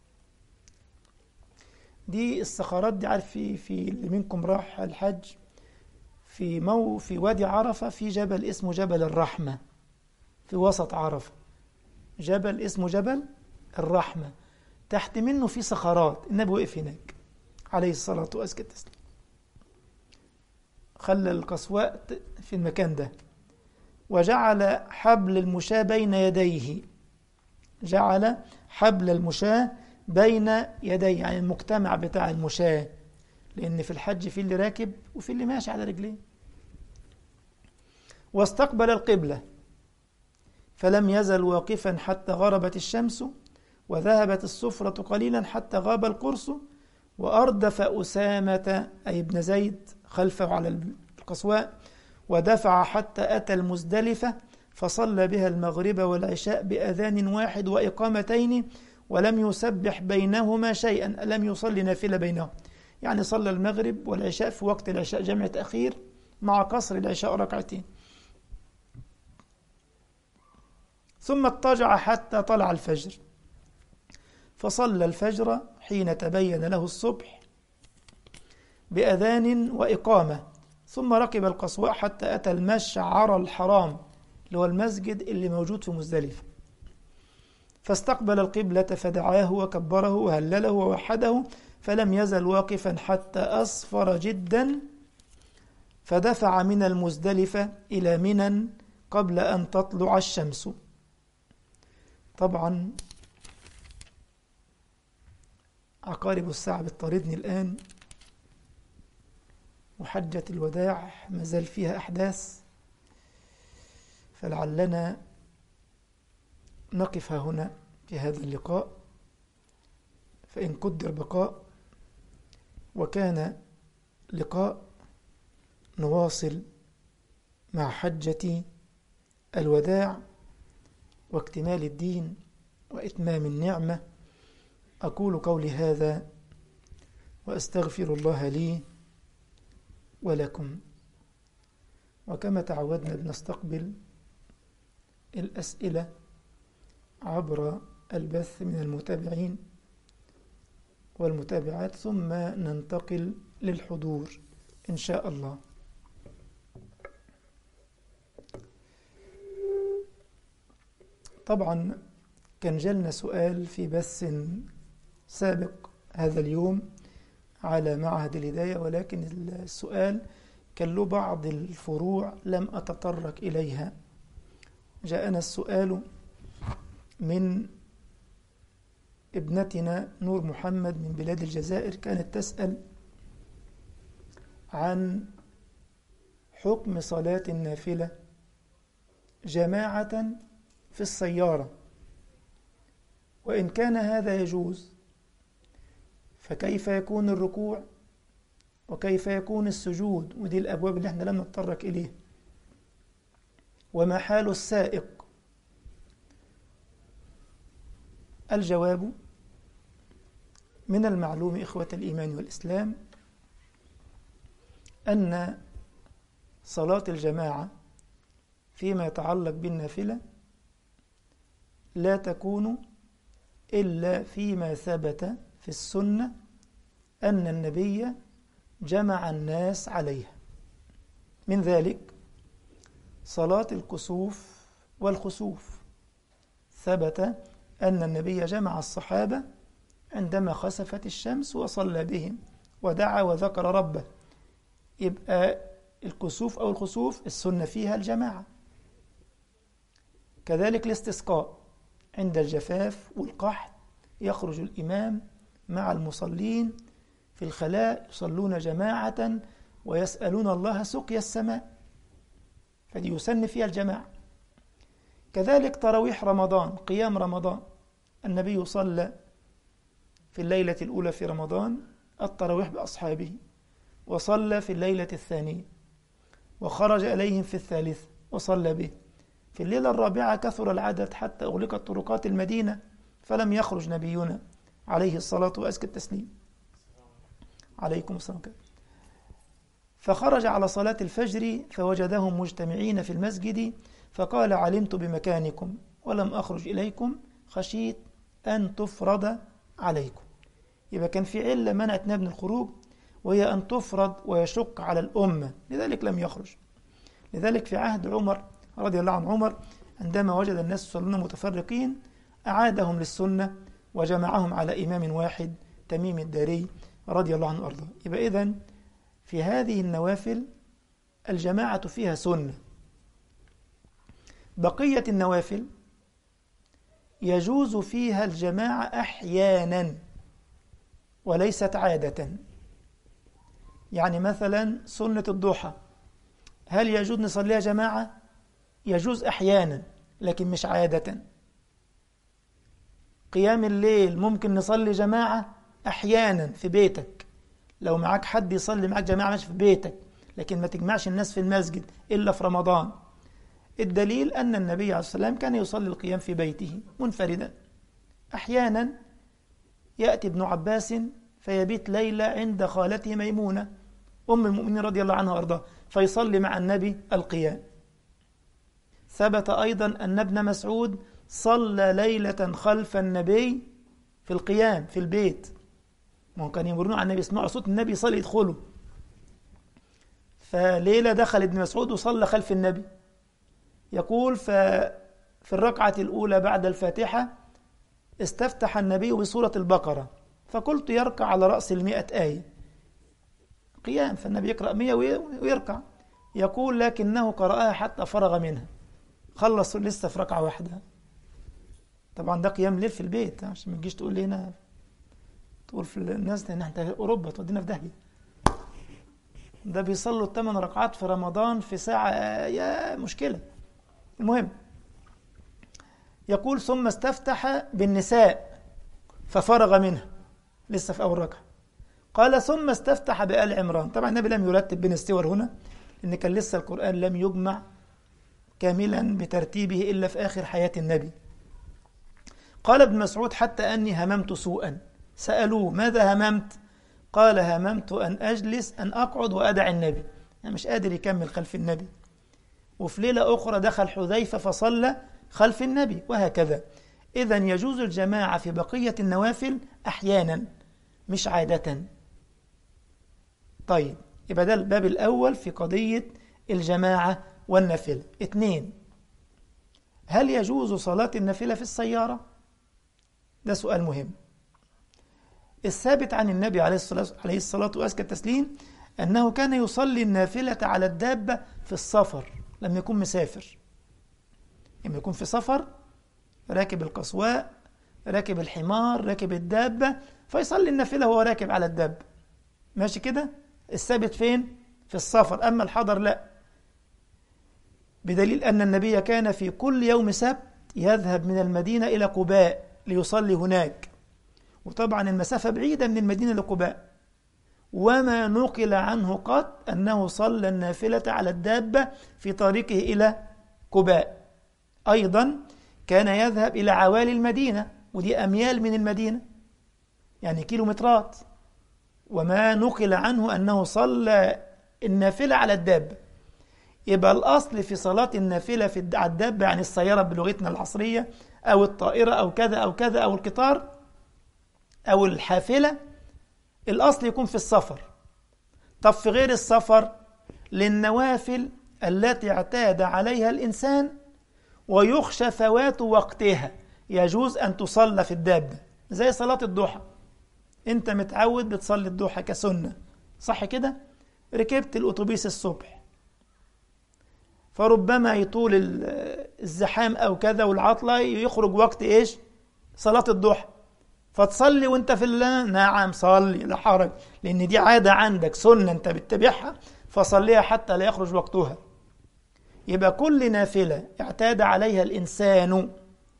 دي الصخرات دي عارف، في في اللي منكم راح الحج في مو في وادي عرفة في جبل اسمه جبل الرحمة في وسط عرفة، جبل اسمه جبل الرحمة، تحت منه في صخرات. النبي وقف هناك عليه الصلاة وأزكى التسليم، خلى القصواء في المكان ده، وجعل حبل المشاة بين يديه، جعل حبل المشاة بين يديه، يعني المجتمع بتاع المشاة، لأن في الحج في اللي راكب وفي اللي ماشي على رجليه. واستقبل القبلة فلم يزل واقفا حتى غربت الشمس وذهبت الصفرة قليلا حتى غاب القرص، وأردف أسامة أي ابن زيد خلفه على القصواء، ودفع حتى أتى المزدلفة فصلى بها المغرب والعشاء بأذان واحد وإقامتين، ولم يسبح بينهما شيئا، لم يصلي نافلة بينهم، يعني صلى المغرب والعشاء في وقت العشاء جمع تأخير مع قصر العشاء ركعتين. ثم اضطجع حتى طلع الفجر فصلى الفجر حين تبين له الصبح بأذان وإقامة، ثم ركب القصواء حتى أتى المشعر الحرام اللي هو المسجد اللي موجود في مزدلفة، فاستقبل القبلة فدعاه وكبره وهلله ووحده، فلم يزل واقفا حتى أصفر جدا، فدفع من المزدلفة إلى منى قبل أن تطلع الشمس. طبعا عقارب الساعة بتطاردني الآن، وحجة الوداع ما زال فيها أحداث، فلعلنا نقف هنا في هذا اللقاء، فإن قدر بقاء وكان لقاء نواصل مع حجة الوداع واكتمال الدين وإتمام النعمة. أقول قولي هذا وأستغفر الله لي ولكم. وكما تعودنا بنستقبل الأسئلة عبر البث من المتابعين والمتابعات، ثم ننتقل للحضور إن شاء الله. طبعا كان جالنا سؤال في بث سابق هذا اليوم على معهد الهداية، ولكن السؤال كان له بعض الفروع لم أتطرق إليها. جاءنا السؤال من ابنتنا نور محمد من بلاد الجزائر، كانت تسأل عن حكم صلاة النافلة جماعة في السيارة، وإن كان هذا يجوز فكيف يكون الركوع وكيف يكون السجود، ودي الأبواب اللي احنا لم نتطرق إليه، وما حال السائق. الجواب: من المعلوم إخوة الإيمان والإسلام أن صلاة الجماعة فيما يتعلق بالنافلة لا تكون إلا فيما ثبت في السنة أن النبي جمع الناس عليها، من ذلك صلاة الكسوف والخسوف، ثبت أن النبي جمع الصحابة عندما خسفت الشمس وصلى بهم ودعا وذكر ربه، يبقى الكسوف أو الخسوف السنة فيها الجماعة. كذلك الاستسقاء عند الجفاف والقحط يخرج الإمام مع المصلين في الخلاء يصلون جماعة ويسألون الله سقيا السماء، فدي يسن فيها الجماعة. كذلك تراويح رمضان، قيام رمضان، النبي صلى في الليلة الأولى في رمضان التراويح بأصحابه، وصلى في الليلة الثانية، وخرج إليهم في الثالثة وصلى به. في الليلة الرابعة كثر العدد حتى أغلقت طرقات المدينة فلم يخرج نبينا عليه الصلاة وأزكى التسليم. عليكم السلام. فخرج على صلاة الفجر فوجدهم مجتمعين في المسجد فقال: علمت بمكانكم ولم أخرج إليكم خشيت أن تفرض عليكم. يبقى كان في علة منعتنا من الخروج، وهي أن تفرض ويشق على الأمة، لذلك لم يخرج. لذلك في عهد عمر رضي الله عن عمر عندما وجد الناس يصلون متفرقين أعادهم للسنة وجمعهم على إمام واحد، تميم الداري رضي الله عنه وأرضاه. يبقى إذن في هذه النوافل الجماعة فيها سنة. بقية النوافل يجوز فيها الجماعة أحيانا وليست عادة. يعني مثلا سنة الضحى هل يجوز نصليها جماعة؟ يجوز أحيانا لكن مش عادة. قيام الليل ممكن نصلي جماعة أحيانا في بيتك، لو معك حد يصلي معك جماعة ماشي في بيتك، لكن ما تجمعش الناس في المسجد إلا في رمضان. الدليل أن النبي عليه الصلاة والسلام كان يصلي القيام في بيته منفردا. أحيانا يأتي ابن عباس فيبيت ليلة عند خالته ميمونة أم المؤمنين رضي الله عنها وأرضاه فيصلي مع النبي القيام. ثبت أيضا أن ابن مسعود صلى ليلة خلف النبي في القيام في البيت، ما كان يمرون على النبي يسمعوا صوت النبي يصلي يدخلوا، فليلة دخل ابن مسعود وصلى خلف النبي. يقول ففي الركعة الأولى بعد الفاتحة استفتح النبي بسورة البقرة، فقلت يركع على رأس المئة آية قيام، فالنبي يقرأ مئة ويركع. يقول لكنه قرأها حتى فرغ منها، خلص لسه في ركعة واحدة. طبعا ده قيام ليل في البيت، عشان ما تجيش تقول لي هنا تقول في الناس ان احنا اوروبا تودينا في داهيه. ده بيصلوا الثمان ركعات في رمضان في ساعه، يا مشكله. المهم يقول ثم استفتح بالنساء ففرغ منها، لسه في أول ركعة. قال ثم استفتح بآل عمران. طبعا النبي لم يرتب بين السور هنا، لأن كان لسه القرآن لم يجمع كاملا بترتيبه إلا في آخر حياة النبي. قال ابن مسعود حتى أني هممت سوءا. سألوه ماذا هممت؟ قال هممت أن أجلس أن أقعد وأدع النبي، يعني مش قادر يكمل خلف النبي. وفي ليلة أخرى دخل حذيفة فصلى خلف النبي، وهكذا. إذن يجوز الجماعة في بقية النوافل أحيانا مش عادة. طيب، يبقى ده الباب الأول في قضية الجماعة والنافلة. اثنين، هل يجوز صلاة النافلة في السيارة؟ ده سؤال مهم. الثابت عن النبي عليه الصلاة عليه الصلاة وأزكى التسليم أنه كان يصلي النافلة على الدابة في السفر لما يكون مسافر، لما يكون في سفر راكب القصواء، راكب الحمار، راكب الدابة، فيصلي النافلة وهو راكب على الدابة. ماشي كده؟ الثابت فين؟ في السفر. أما الحضر لا، بدليل أن النبي كان في كل يوم سبت يذهب من المدينة إلى قباء ليصلي هناك، وطبعا المسافة بعيدة من المدينة لقباء، وما نقل عنه قط أنه صلى النافلة على الدابة في طريقه إلى قباء. أيضا كان يذهب إلى عوالي المدينة، ودي أميال من المدينة، يعني كيلومترات، وما نقل عنه أنه صلى النافلة على الدابة. يبقى الأصل في صلاة النافلة في على الدابة، يعني السيارة بلغتنا العصرية، أو الطائرة أو كذا أو كذا، أو القطار أو الحافلة، الأصل يكون في السفر. طب في غير السفر، للنوافل التي اعتاد عليها الإنسان ويخشى فوات وقتها يجوز أن تصلى في الدابة، زي صلاة الضحى. أنت متعود بتصلي الضحى كسنة، صح كده؟ ركبت الأتوبيس الصبح، فربما يطول الزحام أو كذا والعطلة، يخرج وقت إيش؟ صلاة الضحى، فتصلي وانت في الله. نعم صلي، لا حرج، لأن دي عادة عندك، سنة انت بتتبعها، فصليها حتى لا يخرج وقتها. يبقى كل نافلة اعتاد عليها الإنسان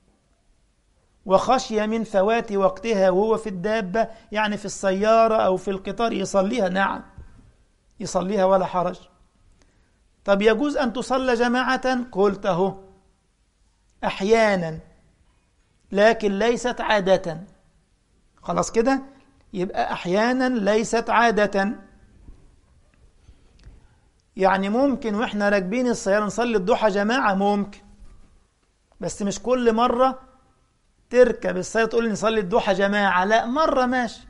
وخشي من فوات وقتها وهو في الدابة، يعني في السيارة أو في القطار، يصليها. نعم يصليها ولا حرج. طب يجوز أن تصلى جماعة؟ قلت اهو أحيانا، لكن ليست عادة. خلاص كده؟ يبقى أحيانا ليست عادة. يعني ممكن وإحنا راكبين السيارة نصلي الضحى جماعة، ممكن، بس مش كل مرة تركب السيارة تقول لي نصلي الضحى جماعة. لا، مرة ماشي،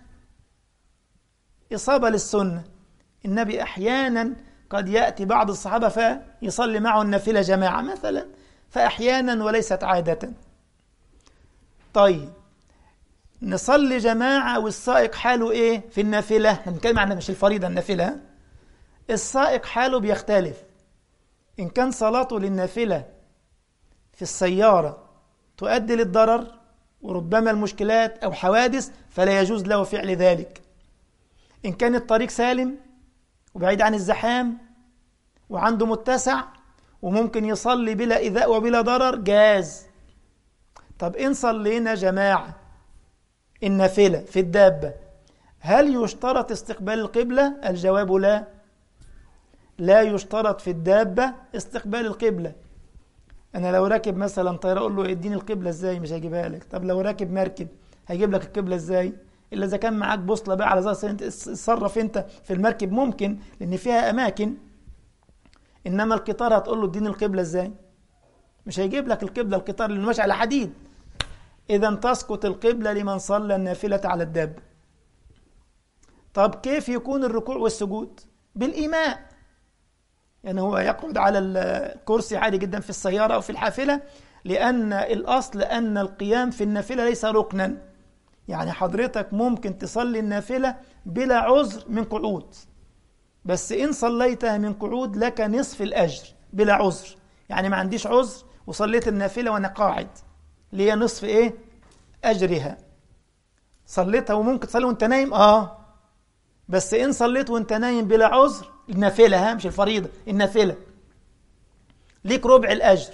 إصابة للسنة. النبي أحيانا قد يأتي بعض الصحابة فيصلي معه النافلة جماعة مثلا، فأحيانا وليست عادة. طيب، نصلي جماعة والسائق حاله إيه في النافلة؟ هنتكلم عنها مش الفريضة، النافلة. السائق حاله بيختلف. إن كان صلاته للنافلة في السيارة تؤدي للضرر وربما المشكلات أو حوادث، فلا يجوز له فعل ذلك. إن كان الطريق سالم وبعيد عن الزحام وعنده متسع وممكن يصلي بلا إيذاء وبلا ضرر، جاز. طب إن صلينا جماعة النافلة في الدابة، هل يشترط استقبال القبلة؟ الجواب لا، لا يشترط في الدابة استقبال القبلة. أنا لو راكب مثلا طيارة أقول له اديني القبلة إزاي؟ مش هيجيبها لك. طب لو راكب مركب هيجيب لك القبلة إزاي؟ إلا إذا كان معاك بوصلة بقى على أساس تصرف أنت في المركب، ممكن، لأن فيها أماكن. إنما القطار هتقول له اديني القبلة إزاي؟ مش هيجيب لك القبلة، القطار اللي ماشي على حديد. إذا تسقط القبلة لمن صلى النافلة على الدابة. طب كيف يكون الركوع والسجود؟ بالإيماء، يعني هو يقعد على الكرسي عادي جدا في السيارة أو في الحافلة، لأن الأصل أن القيام في النافلة ليس ركنا. يعني حضرتك ممكن تصلي النافلة بلا عذر من قعود، بس إن صليتها من قعود لك نصف الأجر بلا عذر. يعني ما عنديش عذر وصليت النافلة وأنا قاعد، ليه نصف إيه؟ أجرها. صليتها وممكن تصلي وأنت نايم، آه بس إن صليت وأنت نايم بلا عذر، النافلة ها مش الفريضة، النافلة ليك ربع الأجر.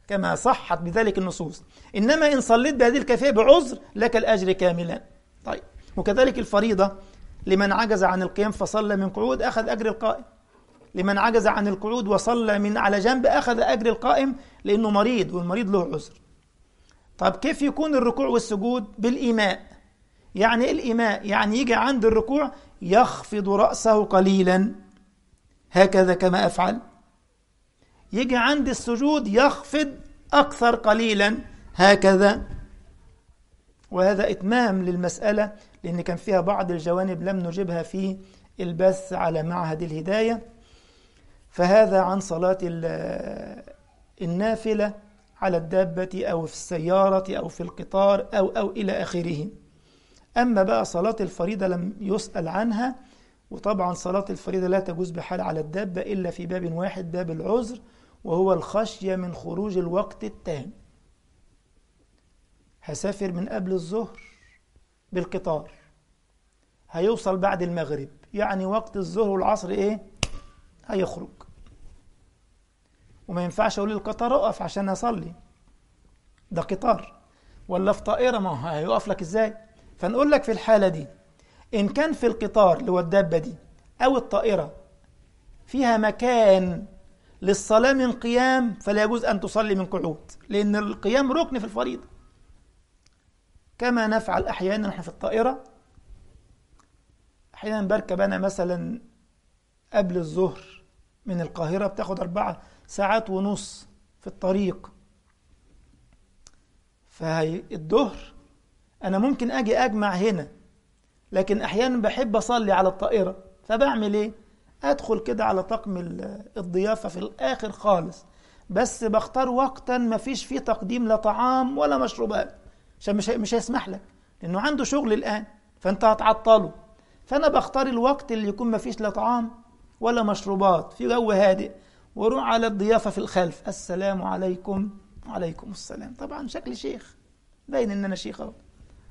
كما صحت بذلك النصوص. إنما إن صليت بهذه الكيفية بعذر لك الأجر كاملا. طيب، وكذلك الفريضة لمن عجز عن القيام فصلى من قعود أخذ أجر القائم، لمن عجز عن القعود وصلى من على جنب أخذ أجر القائم لأنه مريض والمريض له عذر. طب كيف يكون الركوع والسجود؟ بالإيماء. يعني إيه الإيماء؟ يعني يجي عند الركوع يخفض رأسه قليلا هكذا كما أفعل، يجي عند السجود يخفض أكثر قليلا هكذا. وهذا إتمام للمسألة، لأن كان فيها بعض الجوانب لم نجبها في البث على معهد الهداية. فهذا عن صلاة النافلة على الدابة أو في السيارة أو في القطار أو أو إلى آخره. أما بقى صلاة الفريضة لم يسأل عنها، وطبعا صلاة الفريضة لا تجوز بحال على الدابة إلا في باب واحد، باب العذر، وهو الخشية من خروج الوقت التام. هسافر من قبل الظهر بالقطار، هيوصل بعد المغرب، يعني وقت الظهر والعصر إيه؟ هيخرج، وما ينفعش أقول للقطار أقف عشان أصلي، ده قطار. ولا في طائرة، ما هو هيقف لك إزاي؟ فنقول لك في الحالة دي إن كان في القطار اللي هو الدابة دي أو الطائرة فيها مكان للصلاة من قيام فلا يجوز أن تصلي من قعود، لأن القيام ركن في الفريضة. كما نفعل أحيانا نحن في الطائرة، أحيانا بركب أنا مثلا قبل الظهر من القاهرة، بتاخد أربعة ساعات ونص في الطريق، فالظهر أنا ممكن أجي أجمع هنا، لكن أحيانا بحب أصلي على الطائرة، فبعمل إيه؟ أدخل كده على طقم الضيافة في الآخر خالص، بس بختار وقتا ما فيش فيه تقديم لا طعام ولا مشروبات، عشان مش مش هيسمح لك، لأنه عنده شغل الآن فأنت هتعطله. فأنا بختار الوقت اللي يكون ما فيش لا طعام ولا مشروبات، في جو هادئ، وروح على الضيافة في الخلف، السلام عليكم وعليكم السلام. طبعا شكل شيخ، باين إن أنا شيخ أهو.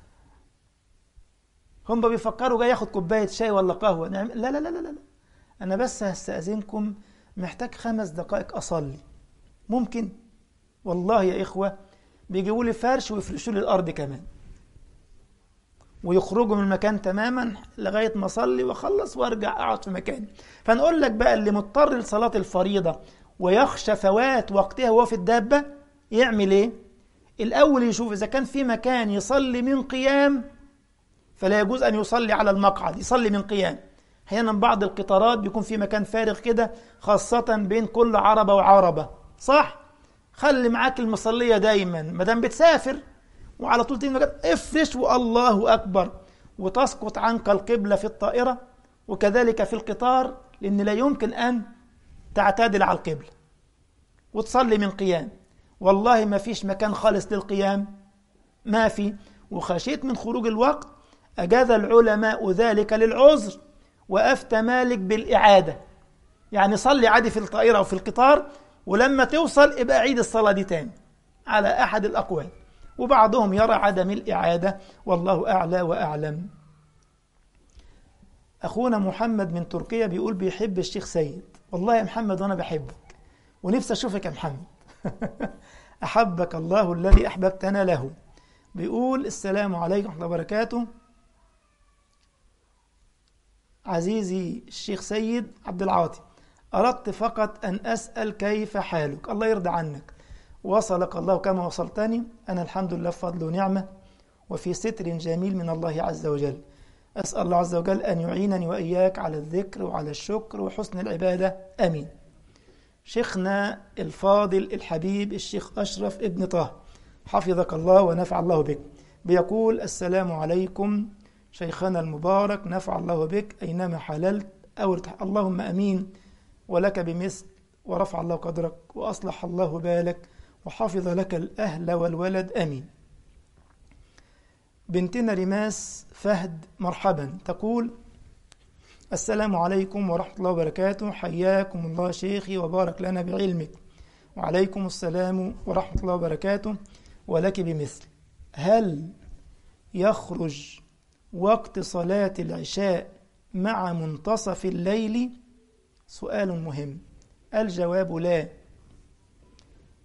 هم بيفكروا جاي ياخد كوباية شاي ولا قهوة، لا لا لا لا لا، أنا بس هستأذنكم محتاج خمس دقائق أصلي، ممكن؟ والله يا إخوة بيجيبوا لي فرش ويفرشوا لي الأرض كمان، ويخرجوا من المكان تماما لغاية ما أصلي وأخلص وأرجع أقعد في مكاني. فنقول لك بقى اللي مضطر لصلاة الفريضة ويخشى فوات وقتها وهو في الدابة يعمل إيه؟ الأول يشوف إذا كان في مكان يصلي من قيام فلا يجوز أن يصلي على المقعد، يصلي من قيام. أحيانا بعض القطارات بيكون في مكان فارغ كده، خاصة بين كل عربة وعربة، صح؟ خلي معاك المصلية دايما مادام بتسافر، وعلى طول تيجي افرش والله أكبر، وتسقط عنك القبلة في الطائرة وكذلك في القطار، لأن لا يمكن أن تعتدل على القبلة وتصلي من قيام. والله ما فيش مكان خالص للقيام، ما في. وخشيت من خروج الوقت أجاز العلماء ذلك للعذر، وأفتى مالك بالإعادة، يعني صلي عادي في الطائرة أو في القطار، ولما توصل ابقى عيد الصلاة دي تاني على أحد الأقوال. وبعضهم يرى عدم الإعادة، والله أعلى وأعلم. أخونا محمد من تركيا بيقول بيحب الشيخ سيد. والله يا محمد وأنا بحبك ونفسي أشوفك يا محمد. أحبك الله الذي أحببتنا له. بيقول السلام عليكم ورحمة الله وبركاته، عزيزي الشيخ سيد عبد العاطي، أردت فقط أن أسأل كيف حالك؟ الله يرضى عنك، وصلك الله كما وصلتني، أنا الحمد لله بفضل ونعمة وفي ستر جميل من الله عز وجل. أسأل الله عز وجل أن يعينني وإياك على الذكر وعلى الشكر وحسن العبادة، آمين. شيخنا الفاضل الحبيب الشيخ أشرف ابن طه حفظك الله ونفع الله بك بيقول السلام عليكم شيخنا المبارك، نفع الله بك أينما حللت أو ارتح، اللهم أمين ولك بمثل، ورفع الله قدرك وأصلح الله بالك وحفظ لك الأهل والولد، آمين. بنتنا رماس فهد مرحبا تقول السلام عليكم ورحمة الله وبركاته، حياكم الله شيخي وبارك لنا بعلمك. وعليكم السلام ورحمة الله وبركاته ولك بمثل. هل يخرج وقت صلاة العشاء مع منتصف الليل؟ سؤال مهم. الجواب لا،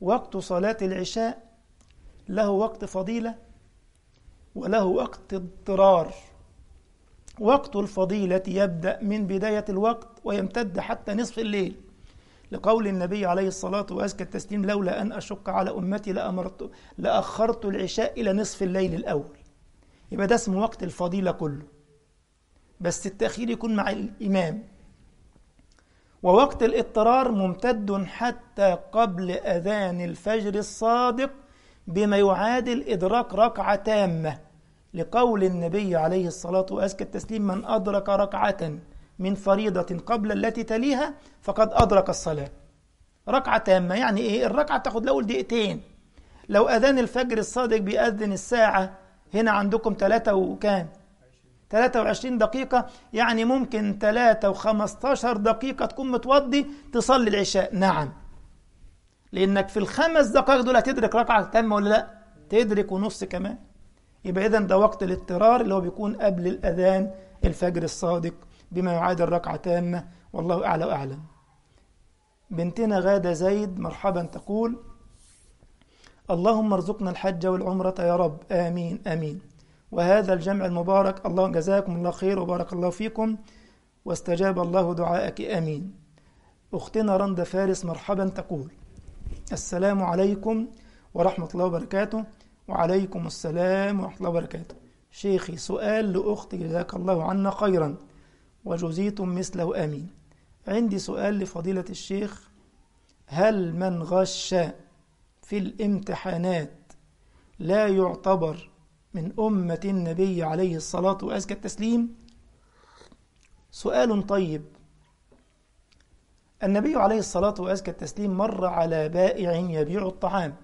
وقت صلاة العشاء له وقت فضيلة وله وقت اضطرار. وقت الفضيلة يبدأ من بداية الوقت ويمتد حتى نصف الليل، لقول النبي عليه الصلاة وأزكى التسليم: لولا أن أشق على أمتي لأمرت لأخرت العشاء إلى نصف الليل الأول. يبقى ده اسمه وقت الفضيلة كله، بس التأخير يكون مع الإمام. ووقت الاضطرار ممتد حتى قبل أذان الفجر الصادق بما يعادل إدراك ركعة تامة، لقول النبي عليه الصلاة وأزكى التسليم: من أدرك ركعة من فريضة قبل التي تليها فقد أدرك الصلاة. ركعة تامة يعني إيه؟ الركعة تاخد الأول دقيقتين. لو أذان الفجر الصادق بيأذن الساعة هنا عندكم ثلاثة وكام؟ ثلاثة وعشرين دقيقة، يعني ممكن ثلاثة وخمستاشر دقيقة تكون متوضي تصلي العشاء. نعم، لأنك في الخمس دقائق دول هتدرك ركعة تامة ولا لا؟ تدرك ونص كمان. يبقى إذن ده وقت الاضطرار اللي هو بيكون قبل الأذان الفجر الصادق بما يعادل ركعة تامة، والله أعلى وأعلم. بنتنا غادة زيد مرحبا تقول: اللهم ارزقنا الحج والعمرة يا رب، آمين آمين، وهذا الجمع المبارك، الله جزاكم الله خير وبارك الله فيكم واستجاب الله دعاءك، آمين. أختنا رندا فارس مرحبا تقول: السلام عليكم ورحمة الله وبركاته. وعليكم السلام ورحمة الله وبركاته. شيخي، سؤال لأختي جزاك الله عنا خيرا وجزيتم مثله، آمين. عندي سؤال لفضيلة الشيخ: هل من غش في الامتحانات لا يعتبر من أمة النبي عليه الصلاة وأزكى التسليم؟ سؤال طيب. النبي عليه الصلاة وأزكى التسليم مر على بائع يبيع الطعام،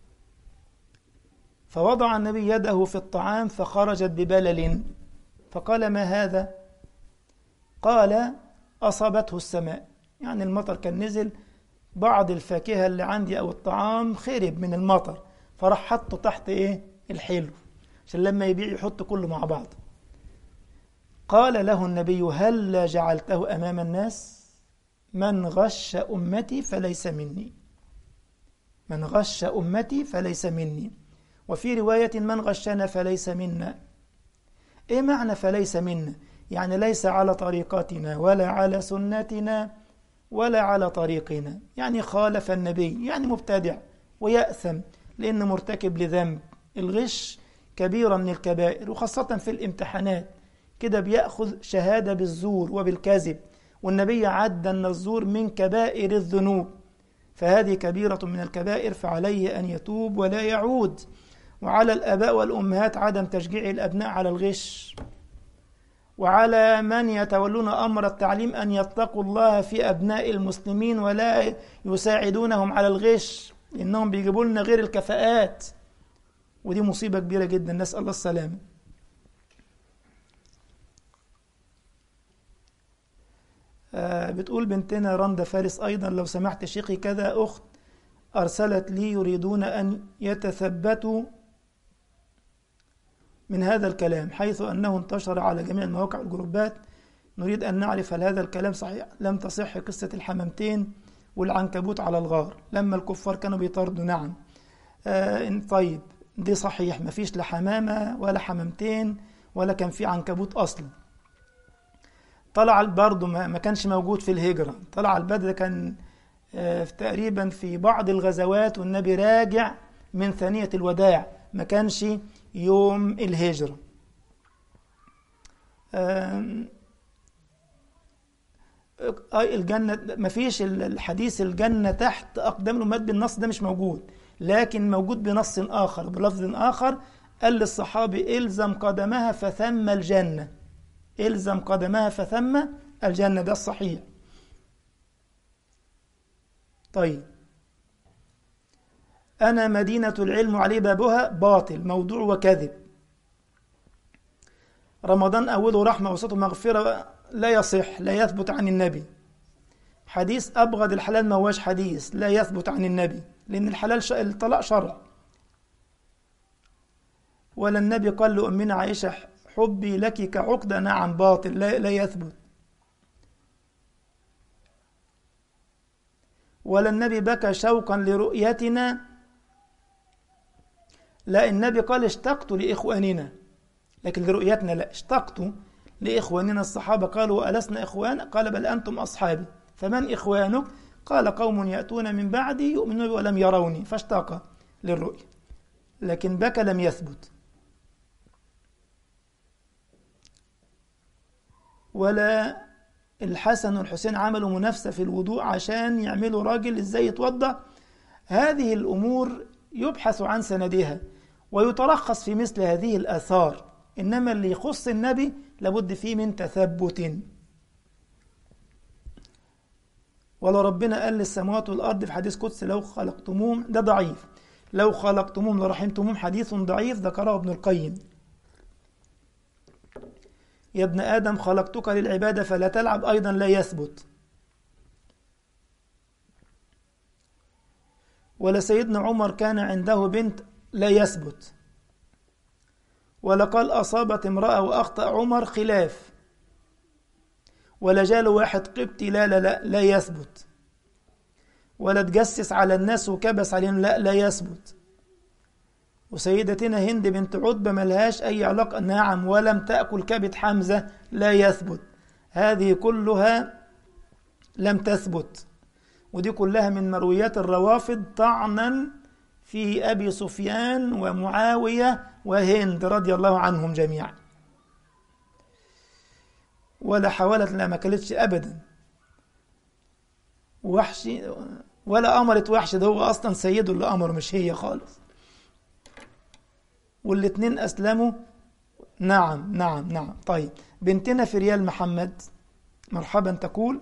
فوضع النبي يده في الطعام فخرجت ببلل، فقال: ما هذا؟ قال: أصابته السماء، يعني المطر كان نزل، بعض الفاكهة اللي عندي أو الطعام خرب من المطر، فراح حطه تحت إيه؟ الحلو، عشان لما يبيع يحط كله مع بعض. قال له النبي: هل جعلته أمام الناس؟ من غش أمتي فليس مني، من غش أمتي فليس مني. وفي رواية: من غشنا فليس منا. إيه معنى فليس منا؟ يعني ليس على طريقتنا ولا على سنتنا ولا على طريقنا، يعني خالف النبي، يعني مبتدع ويأثم لأنه مرتكب لذنب. الغش كبيرة من الكبائر، وخاصة في الامتحانات كده بيأخذ شهادة بالزور وبالكذب، والنبي عد أن الزور من كبائر الذنوب، فهذه كبيرة من الكبائر، فعليه أن يتوب ولا يعود. وعلى الآباء والأمهات عدم تشجيع الأبناء على الغش، وعلى من يتولون أمر التعليم أن يتقوا الله في أبناء المسلمين ولا يساعدونهم على الغش، إنهم بيجيبوا لنا غير الكفاءات، ودي مصيبة كبيرة جدا، نسأل الله السلامة. آه بتقول بنتنا رندا فارس أيضا: لو سمحت شيخي، كذا أخت أرسلت لي يريدون أن يتثبتوا من هذا الكلام، حيث أنه انتشر على جميع المواقع والجروبات. نريد أن نعرف هل هذا الكلام صحيح؟ لم تصح قصة الحمامتين والعنكبوت على الغار لما الكفار كانوا بيطاردوا. نعم. آه طيب، دي صحيح، ما فيش لا حمامة ولا حمامتين ولا كان في عنكبوت أصلا. طلع برضه ما كانش موجود في الهجرة، طلع البدر كان آه تقريبا في بعض الغزوات والنبي راجع من ثانية الوداع، ما كانش يوم الهجرة. الجنة ما فيش الحديث الجنة تحت أقدام الأمهات بالنص ده مش موجود، لكن موجود بنص آخر بلفظ آخر، قال للصحابي: إلزم قدمها فثم الجنة، إلزم قدمها فثم الجنة، ده الصحيح. طيب، أنا مدينة العلم عليه بابها، باطل، موضوع وكذب. رمضان أوله رحمة وسطه مغفرة، لا يصح، لا يثبت عن النبي. حديث أبغض الحلال ما هوش حديث، لا يثبت عن النبي، لأن الحلال ش... الطلاق شرع. ولا النبي قال لأمنا عائشة: حبي لك كعقدة، نعم، باطل، لا, لا يثبت. ولا النبي بكى شوقا لرؤيتنا، لا، النبي قال اشتقت لإخواننا، لكن لرؤيتنا لا، اشتقت لإخواننا. الصحابة قالوا ألسنا إخوان؟ قال بل أنتم أصحابي. فمن إخوانك؟ قال قوم يأتون من بعدي يؤمنون ولم يروني، فاشتاق للرؤية، لكن بكى لم يثبت. ولا الحسن والحسين عملوا منافسة في الوضوء عشان يعملوا راجل ازاي يتوضأ. هذه الأمور يبحث عن سندها ويترخص في مثل هذه الآثار، إنما اللي يخص النبي لابد فيه من تثبت. ولو ربنا قال للسماوات والأرض في حديث قدسي لو خلقتموهم، ده ضعيف، لو خلقتموهم لرحمتموهم، حديث ضعيف ذكره ابن القيم. يا ابن آدم خلقتك للعبادة فلا تلعب أيضا لا يثبت. ولا سيدنا عمر كان عنده بنت لا يثبت. ولا قال أصابت امرأة وأخطأ عمر خلاف. ولا جاله واحد قبطي لا لا لا لا يثبت. ولا تجسس على الناس وكبس عليهم لا لا يثبت. وسيدتنا هند بنت عتبة ملهاش أي علاقة، نعم، ولم تأكل كبد حمزة لا يثبت. هذه كلها لم تثبت، ودي كلها من مرويات الروافض طعنا في أبي سفيان ومعاوية وهند رضي الله عنهم جميعا. ولا حاولت، لا ما كلتش أبدا وحشي، ولا أمرت وحش، ده هو أصلا سيده اللي أمر مش هي خالص. والاتنين أسلموا. نعم نعم نعم. طيب بنتنا في ريال محمد مرحبا تقول: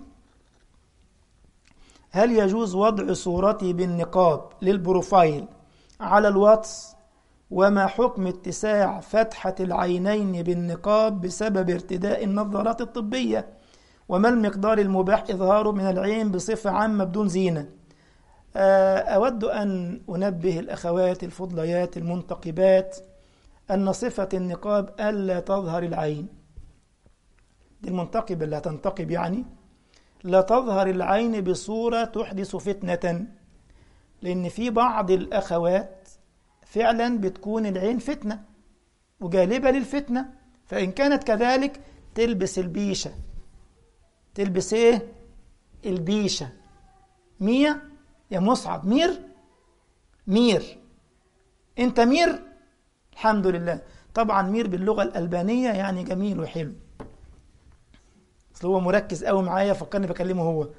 هل يجوز وضع صورتي بالنقاب للبروفايل على الواتس؟ وما حكم اتساع فتحة العينين بالنقاب بسبب ارتداء النظارات الطبية؟ وما المقدار المباح إظهاره من العين بصفة عامة بدون زينة؟ أود أن أنبه الأخوات الفضليات المنتقبات أن صفة النقاب ألا تظهر العين. دي المنتقبة اللي هتنتقب يعني لا تظهر العين بصورة تحدث فتنة، لأن في بعض الأخوات فعلا بتكون العين فتنة وجالبة للفتنة، فإن كانت كذلك تلبس البيشة. تلبس إيه؟ البيشة. مية يا مصعب، مير مير أنت مير، الحمد لله. طبعا مير باللغة الألبانية يعني جميل وحلو، أصل هو مركز قوي معايا فكرني بكلمه هو.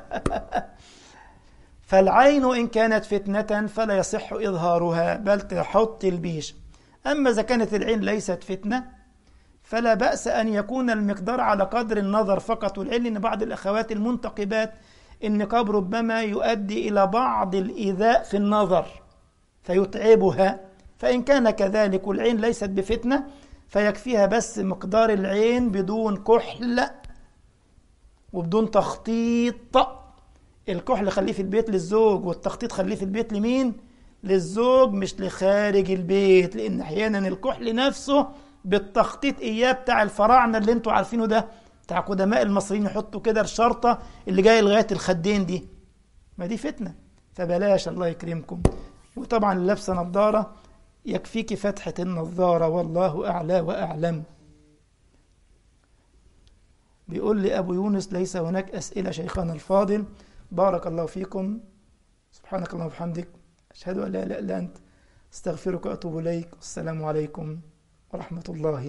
فالعين إن كانت فتنة فلا يصح إظهارها بل تحط البيش. أما إذا كانت العين ليست فتنة فلا بأس أن يكون المقدار على قدر النظر فقط. والعلم أن بعض الأخوات المنتقبات النقاب ربما يؤدي إلى بعض الإيذاء في النظر فيتعبها، فإن كان كذلك والعين ليست بفتنة فيكفيها بس مقدار العين بدون كحل وبدون تخطيط. الكحل خليه في البيت للزوج، والتخطيط خليه في البيت لمين؟ للزوج مش لخارج البيت، لأن أحيانا الكحل نفسه بالتخطيط إياه بتاع الفراعنة اللي انتوا عارفينه ده، بتاع قدماء المصريين يحطوا كده الشرطة اللي جاية لغاية الخدين دي، ما دي فتنة، فبلاش الله يكرمكم. وطبعا لابسه نظارة يكفيك فتحة النظارة، والله أعلى وأعلم. بيقول لي أبو يونس: ليس هناك أسئلة شيخنا الفاضل، بارك الله فيكم، سبحانك اللهم وبحمدك، أشهد أن لا إله إلا أنت، استغفرك وأتوب إليك، والسلام عليكم ورحمة الله.